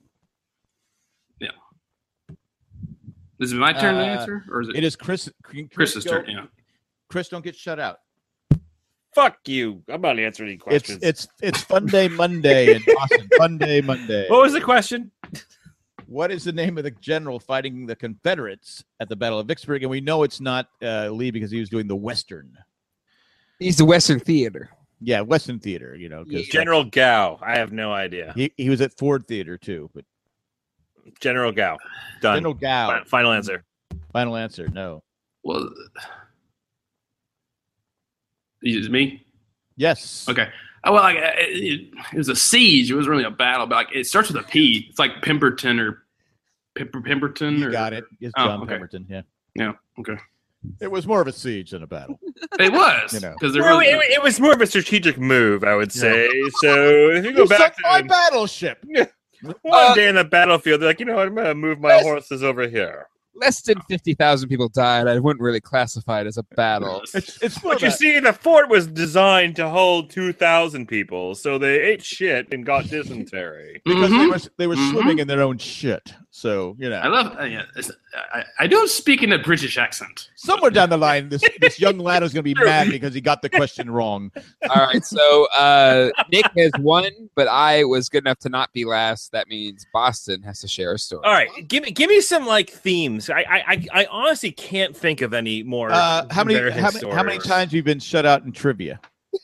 Is it my turn to Uh, answer, or is it, It is Chris. Chris Chris's go- turn? Yeah. Chris, don't get shut out. Fuck you. I'm not answering any It's questions. it's it's Fun Day Monday in Boston. Fun Day Monday. What was the question? What is the name of the general fighting the Confederates at the Battle of Vicksburg? And we know it's not uh, Lee because he was doing the Western. He's the Western Theater. Yeah, Western Theater. You know, 'cause General Gao. I have no idea. he he was at Ford Theater too. But General Gao. Done. General Gao. Fi- Final answer. Final answer. No. Well, is it me? Yes. Okay. Oh, well, like uh, it, it was a siege. It wasn't really a battle, but like it starts with a P. It's like Pemberton or Pimper, Pemberton. You or, got it. It's Oh, John okay. Pemberton. Yeah. Yeah. Okay. It was more of a siege than a battle. It was You know. because there Well, was. it, it was more of a strategic move, I would say. So if you go You back sunk my to battleship. one day in the battlefield, they're like, you know what, I'm going to move my Yes. horses over here. less than fifty thousand people died, I wouldn't really classify it as a battle. It's it's But you see, the fort was designed to hold two thousand people, so they ate shit and got dysentery. because they Mhm. were they were Mhm. swimming in their own shit. So you know, I love. Uh, yeah, it's- I, I don't speak in a British accent. somewhere down the line, this this young lad is going to be mad because he got the question wrong. All right, so uh, Nick has won, but I was good enough to not be last. That means Boston has to share a story. All right, give me give me some like themes. I I I- I honestly can't think of any more. Uh, how many embarrassing how many, how many stories. times have you been shut out in trivia?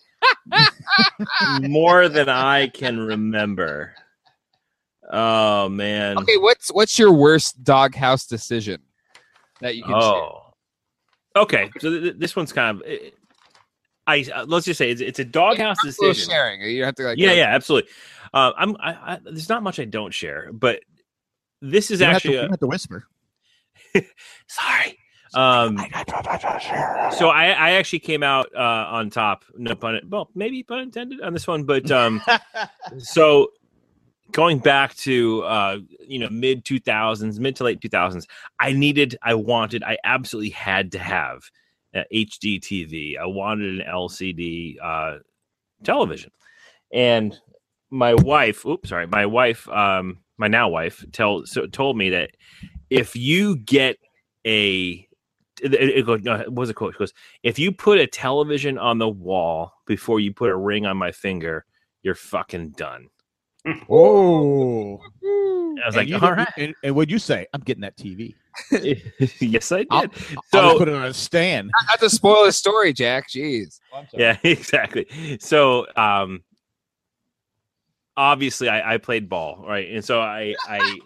More than I can remember. Oh man. Okay, what's what's your worst doghouse decision that you can share? Oh. Okay, so th- th- this one's kind of. eh, I uh, let's just say it's, it's a doghouse It's a little decision. sharing. You have to like. Yeah, go- yeah, absolutely. Uh, I'm. I, I, there's not much I don't share, but this is You don't have actually. to, you a- don't have to whisper. sorry. Um, so I, I actually came out uh, on top. No pun, well, maybe pun intended on this one, but um, so going back to uh, you know mid two thousands, mid to late two thousands, I needed, I wanted, I absolutely had to have an H D T V. I wanted an L C D uh, television, and my wife, oops, sorry, my wife, um, my now wife, tell so told me that if you get a It, it, it goes, no, what was a quote? She goes, if you put a television on the wall before you put a ring on my finger, you're fucking done. Oh, I was and like, you all did- right. And, and what'd you say? I'm getting that T V. Yes, I did. I'll, I'll so, just put it on a stand. Not to spoil the story, Jack. Jeez. yeah, exactly. So, um, obviously, I, I played ball, right? And so I, I,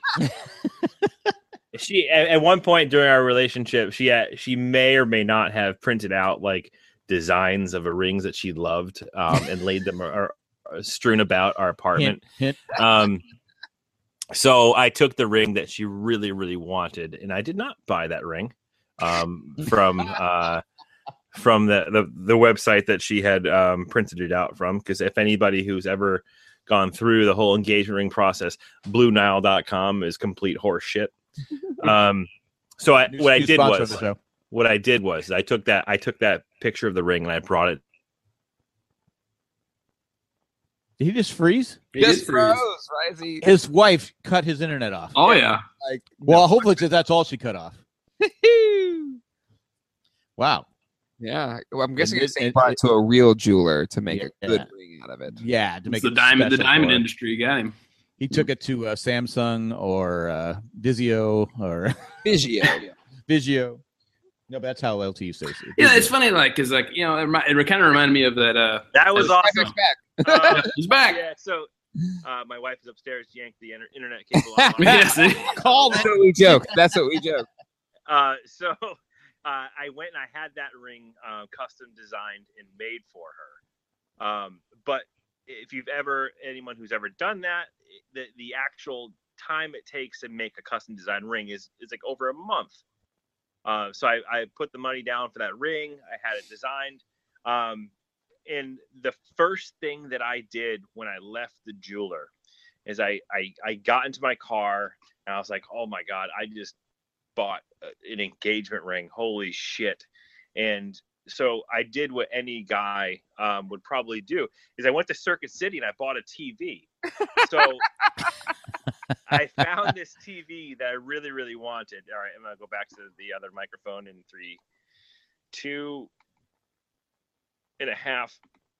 she at, at one point during our relationship, she had, she may or may not have printed out like designs of a rings that she loved, um, and laid them or, or strewn about our apartment. Hint, hint. Um, so I took the ring that she really, really wanted, and I did not buy that ring um, from uh, from the, the the website that she had um, printed it out from. Because if anybody who's ever gone through the whole engagement ring process, Blue Nile dot com is complete horse shit. Um, so I, New- what I new did sponsor was of the show. what I did was I took that I took that picture of the ring and I brought it. Did he just freeze? It Just is freeze. froze, right? Is he- His wife cut his internet off. Oh yeah. like, Well, hopefully that's all she cut off. Wow. yeah. Well, I'm guessing And it's it- it- brought it to a real jeweler to make a Yeah. good ring out of it. Yeah, to make It's the it diamond. The special diamond for her. industry got him. He took it to uh, Samsung or uh, Vizio or Vizio. Vizio. No, but that's how L T U says it. Yeah, it's funny, like, cause like you know, it, remi- it kind of reminded me of that. Uh, That was That awesome. Back, back. Uh, he's back. yeah, so uh, my wife is upstairs, yanked the inter- internet cable out. Yeah, see? Called That's what we joke. That's what we joke. Uh, so uh, I went and I had that ring uh, custom designed and made for her. Um, but if you've ever, anyone who's ever done that, the, the actual time it takes to make a custom design ring is, is like over a month. Uh, so I, I put the money down for that ring. I had it designed. Um, and the first thing that I did when I left the jeweler is I, I, I got into my car and I was like, oh my God, I just bought an engagement ring. Holy shit. And so I did what any guy um, would probably do is I went to Circuit City and I bought a T V. So I found this T V that I really, really wanted. All right, I'm going to go back to the other microphone in three, two and a half.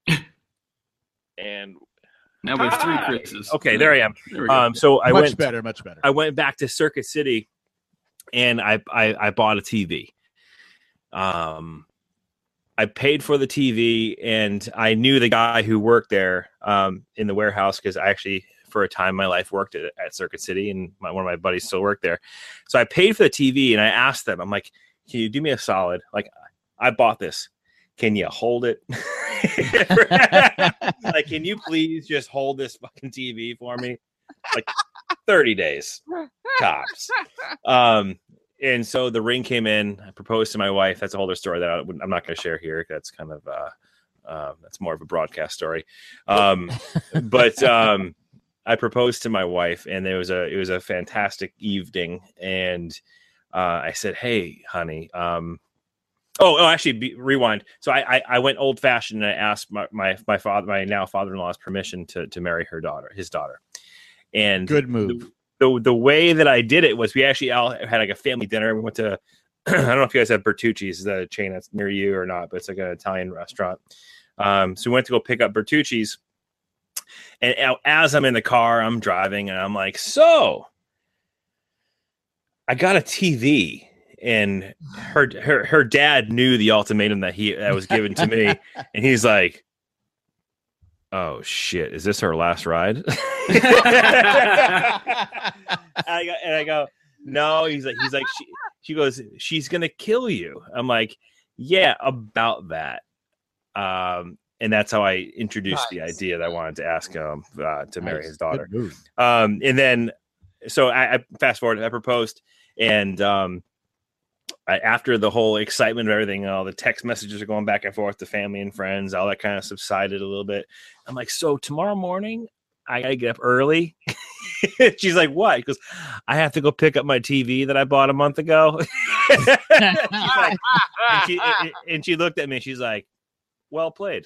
And Now we have three Ah! Chris's. okay, there I am. There we go. Um, so I much went better, much better. I went back to Circuit City and I, I, I bought a T V. Um, I paid for the T V and I knew the guy who worked there um, in the warehouse because I actually, for a time in my life, worked at, at Circuit City and my, one of my buddies still worked there. So I paid for the T V and I asked them, I'm like, can you do me a solid? Like, I bought this. Can you hold it? Like, can you please just hold this fucking T V for me? Like thirty days tops. Um, and so the ring came in. I proposed to my wife. That's a whole other story that I wouldn't- I'm not going to share here. That's kind of uh, uh, that's more of a broadcast story. Um, but um, I proposed to my wife, and it was a it was a fantastic evening. And uh, I said, "Hey, honey." Um, oh, oh, actually, be, rewind. So I, I, I went old fashioned and I asked my, my, my father, my now father-in-law's permission to, to marry her daughter, his daughter. And Good move. The, the, the way that I did it was we actually all had like a family dinner. We went to, I don't know if you guys have Bertucci's, the chain that's near you or not, but it's like an Italian restaurant. Um, so we went to go pick up Bertucci's. And as I'm in the car, I'm driving and I'm like, so I got a T V. And her, her her dad knew the ultimatum that he that was given to me, and he's like, "Oh shit, is this her last ride?" I go, and I go, "No." He's like, he's like, she, she goes, "She's gonna kill you." I'm like, "Yeah, about that." Um, and that's how I introduced nice. the idea that I wanted to ask him uh, to marry nice. his daughter. Um, and then, so I, I fast forward, I proposed, and um. I, after the whole excitement of everything, all the text messages are going back and forth to family and friends, all that kind of subsided a little bit. I'm like, so tomorrow morning, I gotta get up early. She's like, what? Because I have to go pick up my T V that I bought a month ago. She's like, and, she, and, and she looked at me. She's like, well played.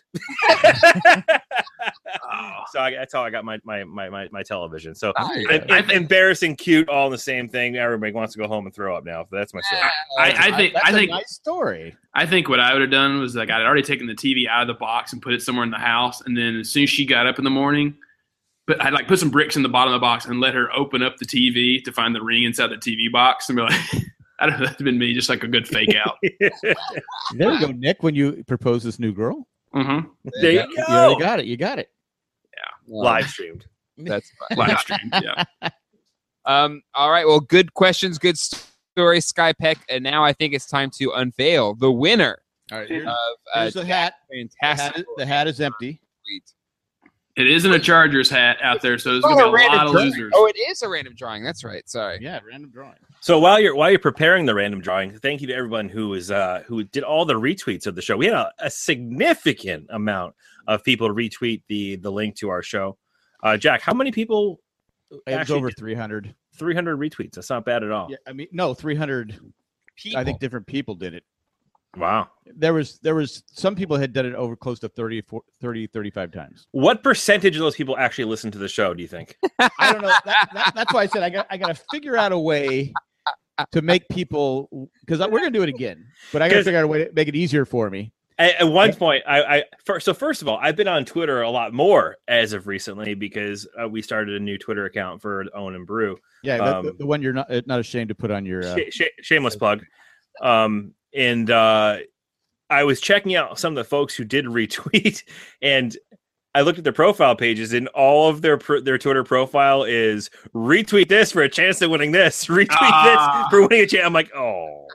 So I, that's how I got my my my my, my television. So I, I, I think, embarrassing, cute, all in the same thing. Everybody wants to go home and throw up now. That's my story. I, I think that's I think a nice story. I think what I would have done was like I'd already taken the T V out of the box and put it somewhere in the house, and then as soon as she got up in the morning, but I'd like put some bricks in the bottom of the box and let her open up the T V to find the ring inside the T V box and be like. I don't know. That'd been me, just like a good fake out. There you go, Nick. When you propose this new girl, mm-hmm. there you, you go. You already got it. You got it. Yeah, live streamed. That's fine. Live streamed. Yeah. Um. All right. Well, good questions, good story, Sky Peck, and now I think it's time to unveil the winner. All right. Here's, of, uh, here's the hat. Fantastic. The hat, is, the hat is empty. Sweet. It isn't a Chargers hat out there, so there's going to be a, a lot of drawing. losers. Oh, it is a random drawing. That's right. Sorry. Yeah, random drawing. So while you're while you're preparing the random drawing, thank you to everyone who was uh, who did all the retweets of the show. We had a, a significant amount of people retweet the the link to our show. Uh, Jack, how many people? It was over three hundred. three hundred retweets. That's not bad at all. Yeah, I mean, no, three hundred. People. I think different people did it. Wow. There was there was some people had done it over close to thirty, thirty, thirty-five times. What percentage of those people actually listen to the show, do you think? I don't know. That, that, that's why I said I got I got to figure out a way to make people, because we're going to do it again, but I got to figure out a way to make it easier for me. At, at one point, I, I first, so first of all, I've been on Twitter a lot more as of recently because uh, we started a new Twitter account for Owen and Brew. Yeah, um, the, the one you're not not ashamed to put on your uh, sh- sh- shameless plug. Um, and uh, I was checking out some of the folks who did retweet, and I looked at their profile pages, and all of their pr- their Twitter profile is retweet this for a chance of winning this, retweet Ah. this for winning a chance. I'm like, oh.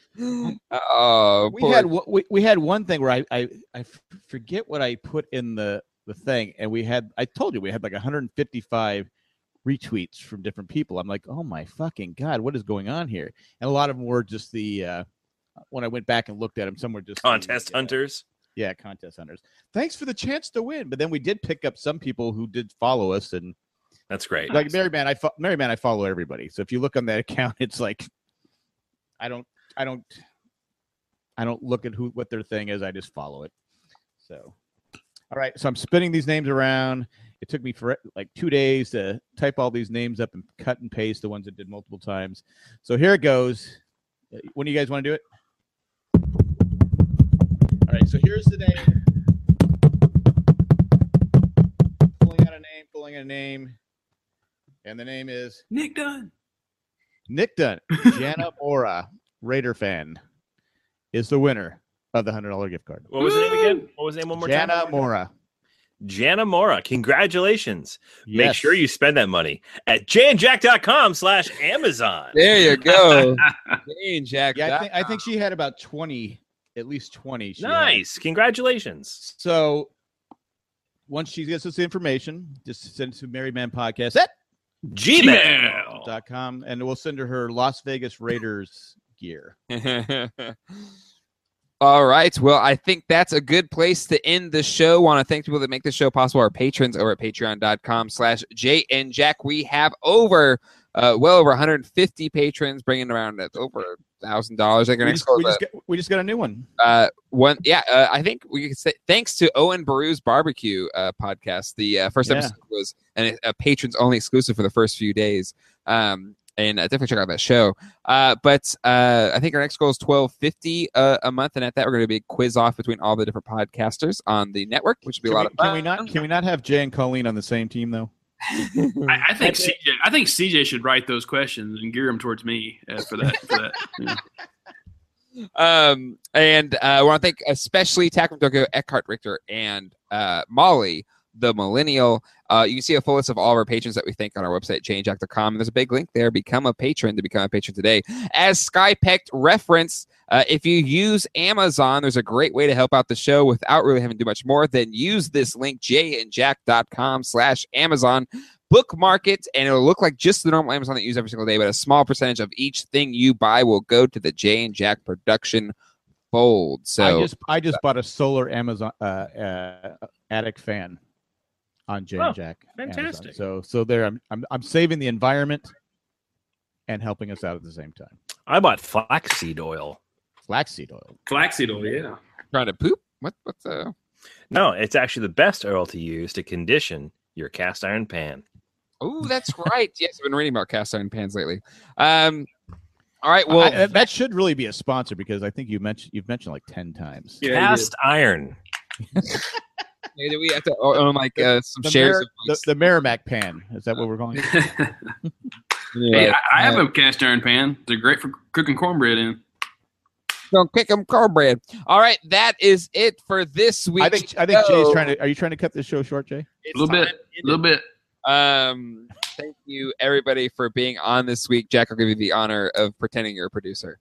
Oh, we had we, we had one thing where I, I I forget what I put in the the thing, and we had I told you we had like one hundred fifty-five retweets from different people. I'm like, oh my fucking god, what is going on here? And a lot of them were just the uh, when I went back and looked at them, some were just Contest the, uh, hunters. Yeah, contest hunters. Thanks for the chance to win. But then we did pick up some people who did follow us, and that's great. Like Mary Man, I fo- Mary Man, I follow everybody. So if you look on that account, it's like I don't. I don't I don't look at who what their thing is. I just follow it. So, all right. So I'm spinning these names around. It took me for like two days to type all these names up and cut and paste the ones that did multiple times. So here it goes. When do you guys want to do it? All right. So here's the name. Pulling out a name, pulling out a name. And the name is Nick Dunn. Nick Dunn. Jana Mora. Raider fan is the winner of the one hundred dollars gift card. What was the name again? What was the name one more Jana time? Jana Mora. Jana Mora. Congratulations. Yes. Make sure you spend that money at jayandjack.com slash Amazon. There you go. Jay and Jack. Yeah, I think, I think she had about twenty, at least twenty. She nice. had. Congratulations. So once she gets us the information, just send it to Married Man Podcast at Gmail dot com, and we'll send her her Las Vegas Raiders gear. All right. Well, I think that's a good place to end the show. Want to thank people that make the show possible, our patrons over at patreon.com slash Jay and Jack. We have over Uh, well over one hundred fifty patrons, bringing around at over a thousand dollars. I think our We next just, goal we, is just got, we just got a new one. uh one yeah uh, I think we could say thanks to Owen Baru's barbecue uh podcast. The uh, first Yeah. episode was an, a patrons only exclusive for the first few days, um and uh, definitely check out that show. Uh but uh I think our next goal is twelve fifty uh, a month, and at that we're going to be a quiz off between all the different podcasters on the network, which will be Can a lot we, of fun. can we not? Can we not have Jay and Colleen on the same team though? I, I think C J. I think C J should write those questions and gear them towards me uh, for that. For that. Yeah. Um, and uh, I want to thank especially Tackman Tokyo, Eckhart Richter, and uh, Molly, the Millennial. Uh, you can see a full list of all of our patrons that we thank on our website, jane jack dot com. And there's a big link there. Become a patron to become a patron today. As Skypecked reference, uh, if you use Amazon, there's a great way to help out the show without really having to do much more than use this link, jay and jack dot com slash Amazon. Bookmark it, and it'll look like just the normal Amazon that you use every single day, but a small percentage of each thing you buy will go to the Jay and Jack production fold. So I just I just bought a solar Amazon uh, uh, attic fan on Jay Oh, and Jack. Amazon. fantastic. So so there I'm, I'm I'm saving the environment and helping us out at the same time. I bought flaxseed oil. Flaxseed oil. Flaxseed oil, yeah. trying to poop? What? What's uh? No, it's actually the best oil to use to condition your cast iron pan. Oh, that's right. Yes, I've been reading about cast iron pans lately. Um, all right. Well, I- that should really be a sponsor because I think you mentioned you've mentioned like ten times. Yeah, Cast iron. maybe we have to own like uh, some The, shares. Mer- of, the, the Merrimack pan. Is that what we're calling it? Hey, I, I have a cast iron pan. They're great for cooking cornbread in. Don't kick them cornbread. All right, that is it for this week. I think I think Jay's trying to. Are you trying to cut this show short, Jay? A little bit. A little bit. Um, thank you everybody for being on this week. Jack, I'll give you the honor of pretending you're a producer.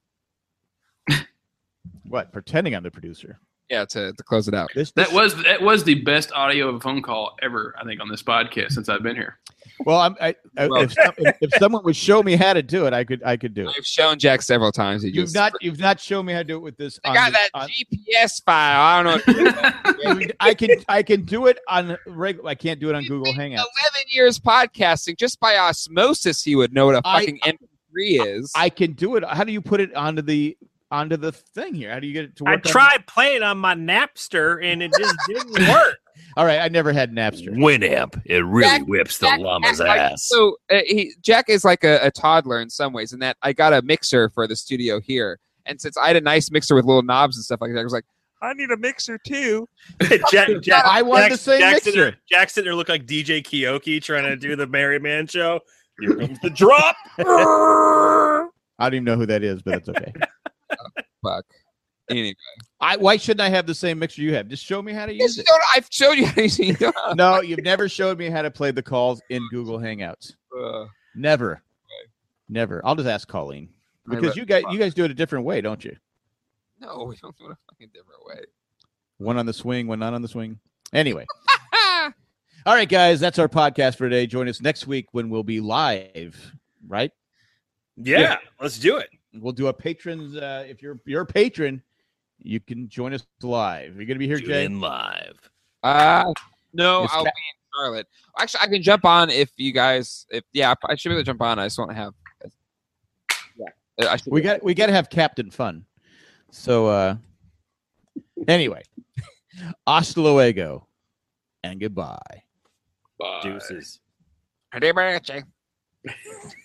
What? Pretending I'm the producer. Yeah, to, to close it out. This, That this- was that was the best audio of a phone call ever, I think, on this podcast since I've been here. well. I'm, I, I, Well- if, some- if, if someone would show me how to do it, I could. I could do it. I've shown Jack several times. He You've just, not. You've not shown me how to do it with this. I on got the- that on- G P S file. I don't know. What to do with that. Dude, I can. I can do it on regular. I can't do it on Google Hangouts. Eleven years podcasting, just by osmosis, he would know what a I- fucking M P three is. I can do it. How do you put it onto the onto the thing here? How do you get it to work? I on- tried playing on my Napster and it just didn't work. All right, I never had Napster. Winamp, it really Jack- whips the Jack- llama's Jack, like, ass. So uh, he Jack is like a, a toddler in some ways, in that I got a mixer for the studio here, and since I had a nice mixer with little knobs and stuff like that, I was like, I need a mixer too. Jack, Jack, I wanted Jack- the same Jack mixer. Sitter, Jack Sitter looked like D J Kioki trying to do the Merry Man show. Here comes the drop. I don't even know who that is, but it's okay. Fuck. Anyway, I, why shouldn't I have the same mixer you have? Just show me how to Yes, use you it. don't- I've showed you how to use it. You don't- No, you've never showed me how to play the calls in Google Hangouts. Uh, Never, never. I'll just ask Colleen because you guys, you guys do it a different way, don't you? no, we don't do it a fucking different way. One on the swing, one not on the swing. Anyway, all right, guys, that's our podcast for today. Join us next week when we'll be live. Right? Yeah, Yeah. let's do it. We'll do a patrons. Uh, if you're you're a patron, you can join us live. You're gonna be here, Tune Jay. in live. Uh, no, It's I'll ca- be in Charlotte. Actually, I can jump on if you guys. If yeah, I should be able to jump on. I just want to have. Yeah, I should We got we got to have Captain Fun. So uh, anyway, hasta luego and goodbye. Bye. Deuces. Arrivederci.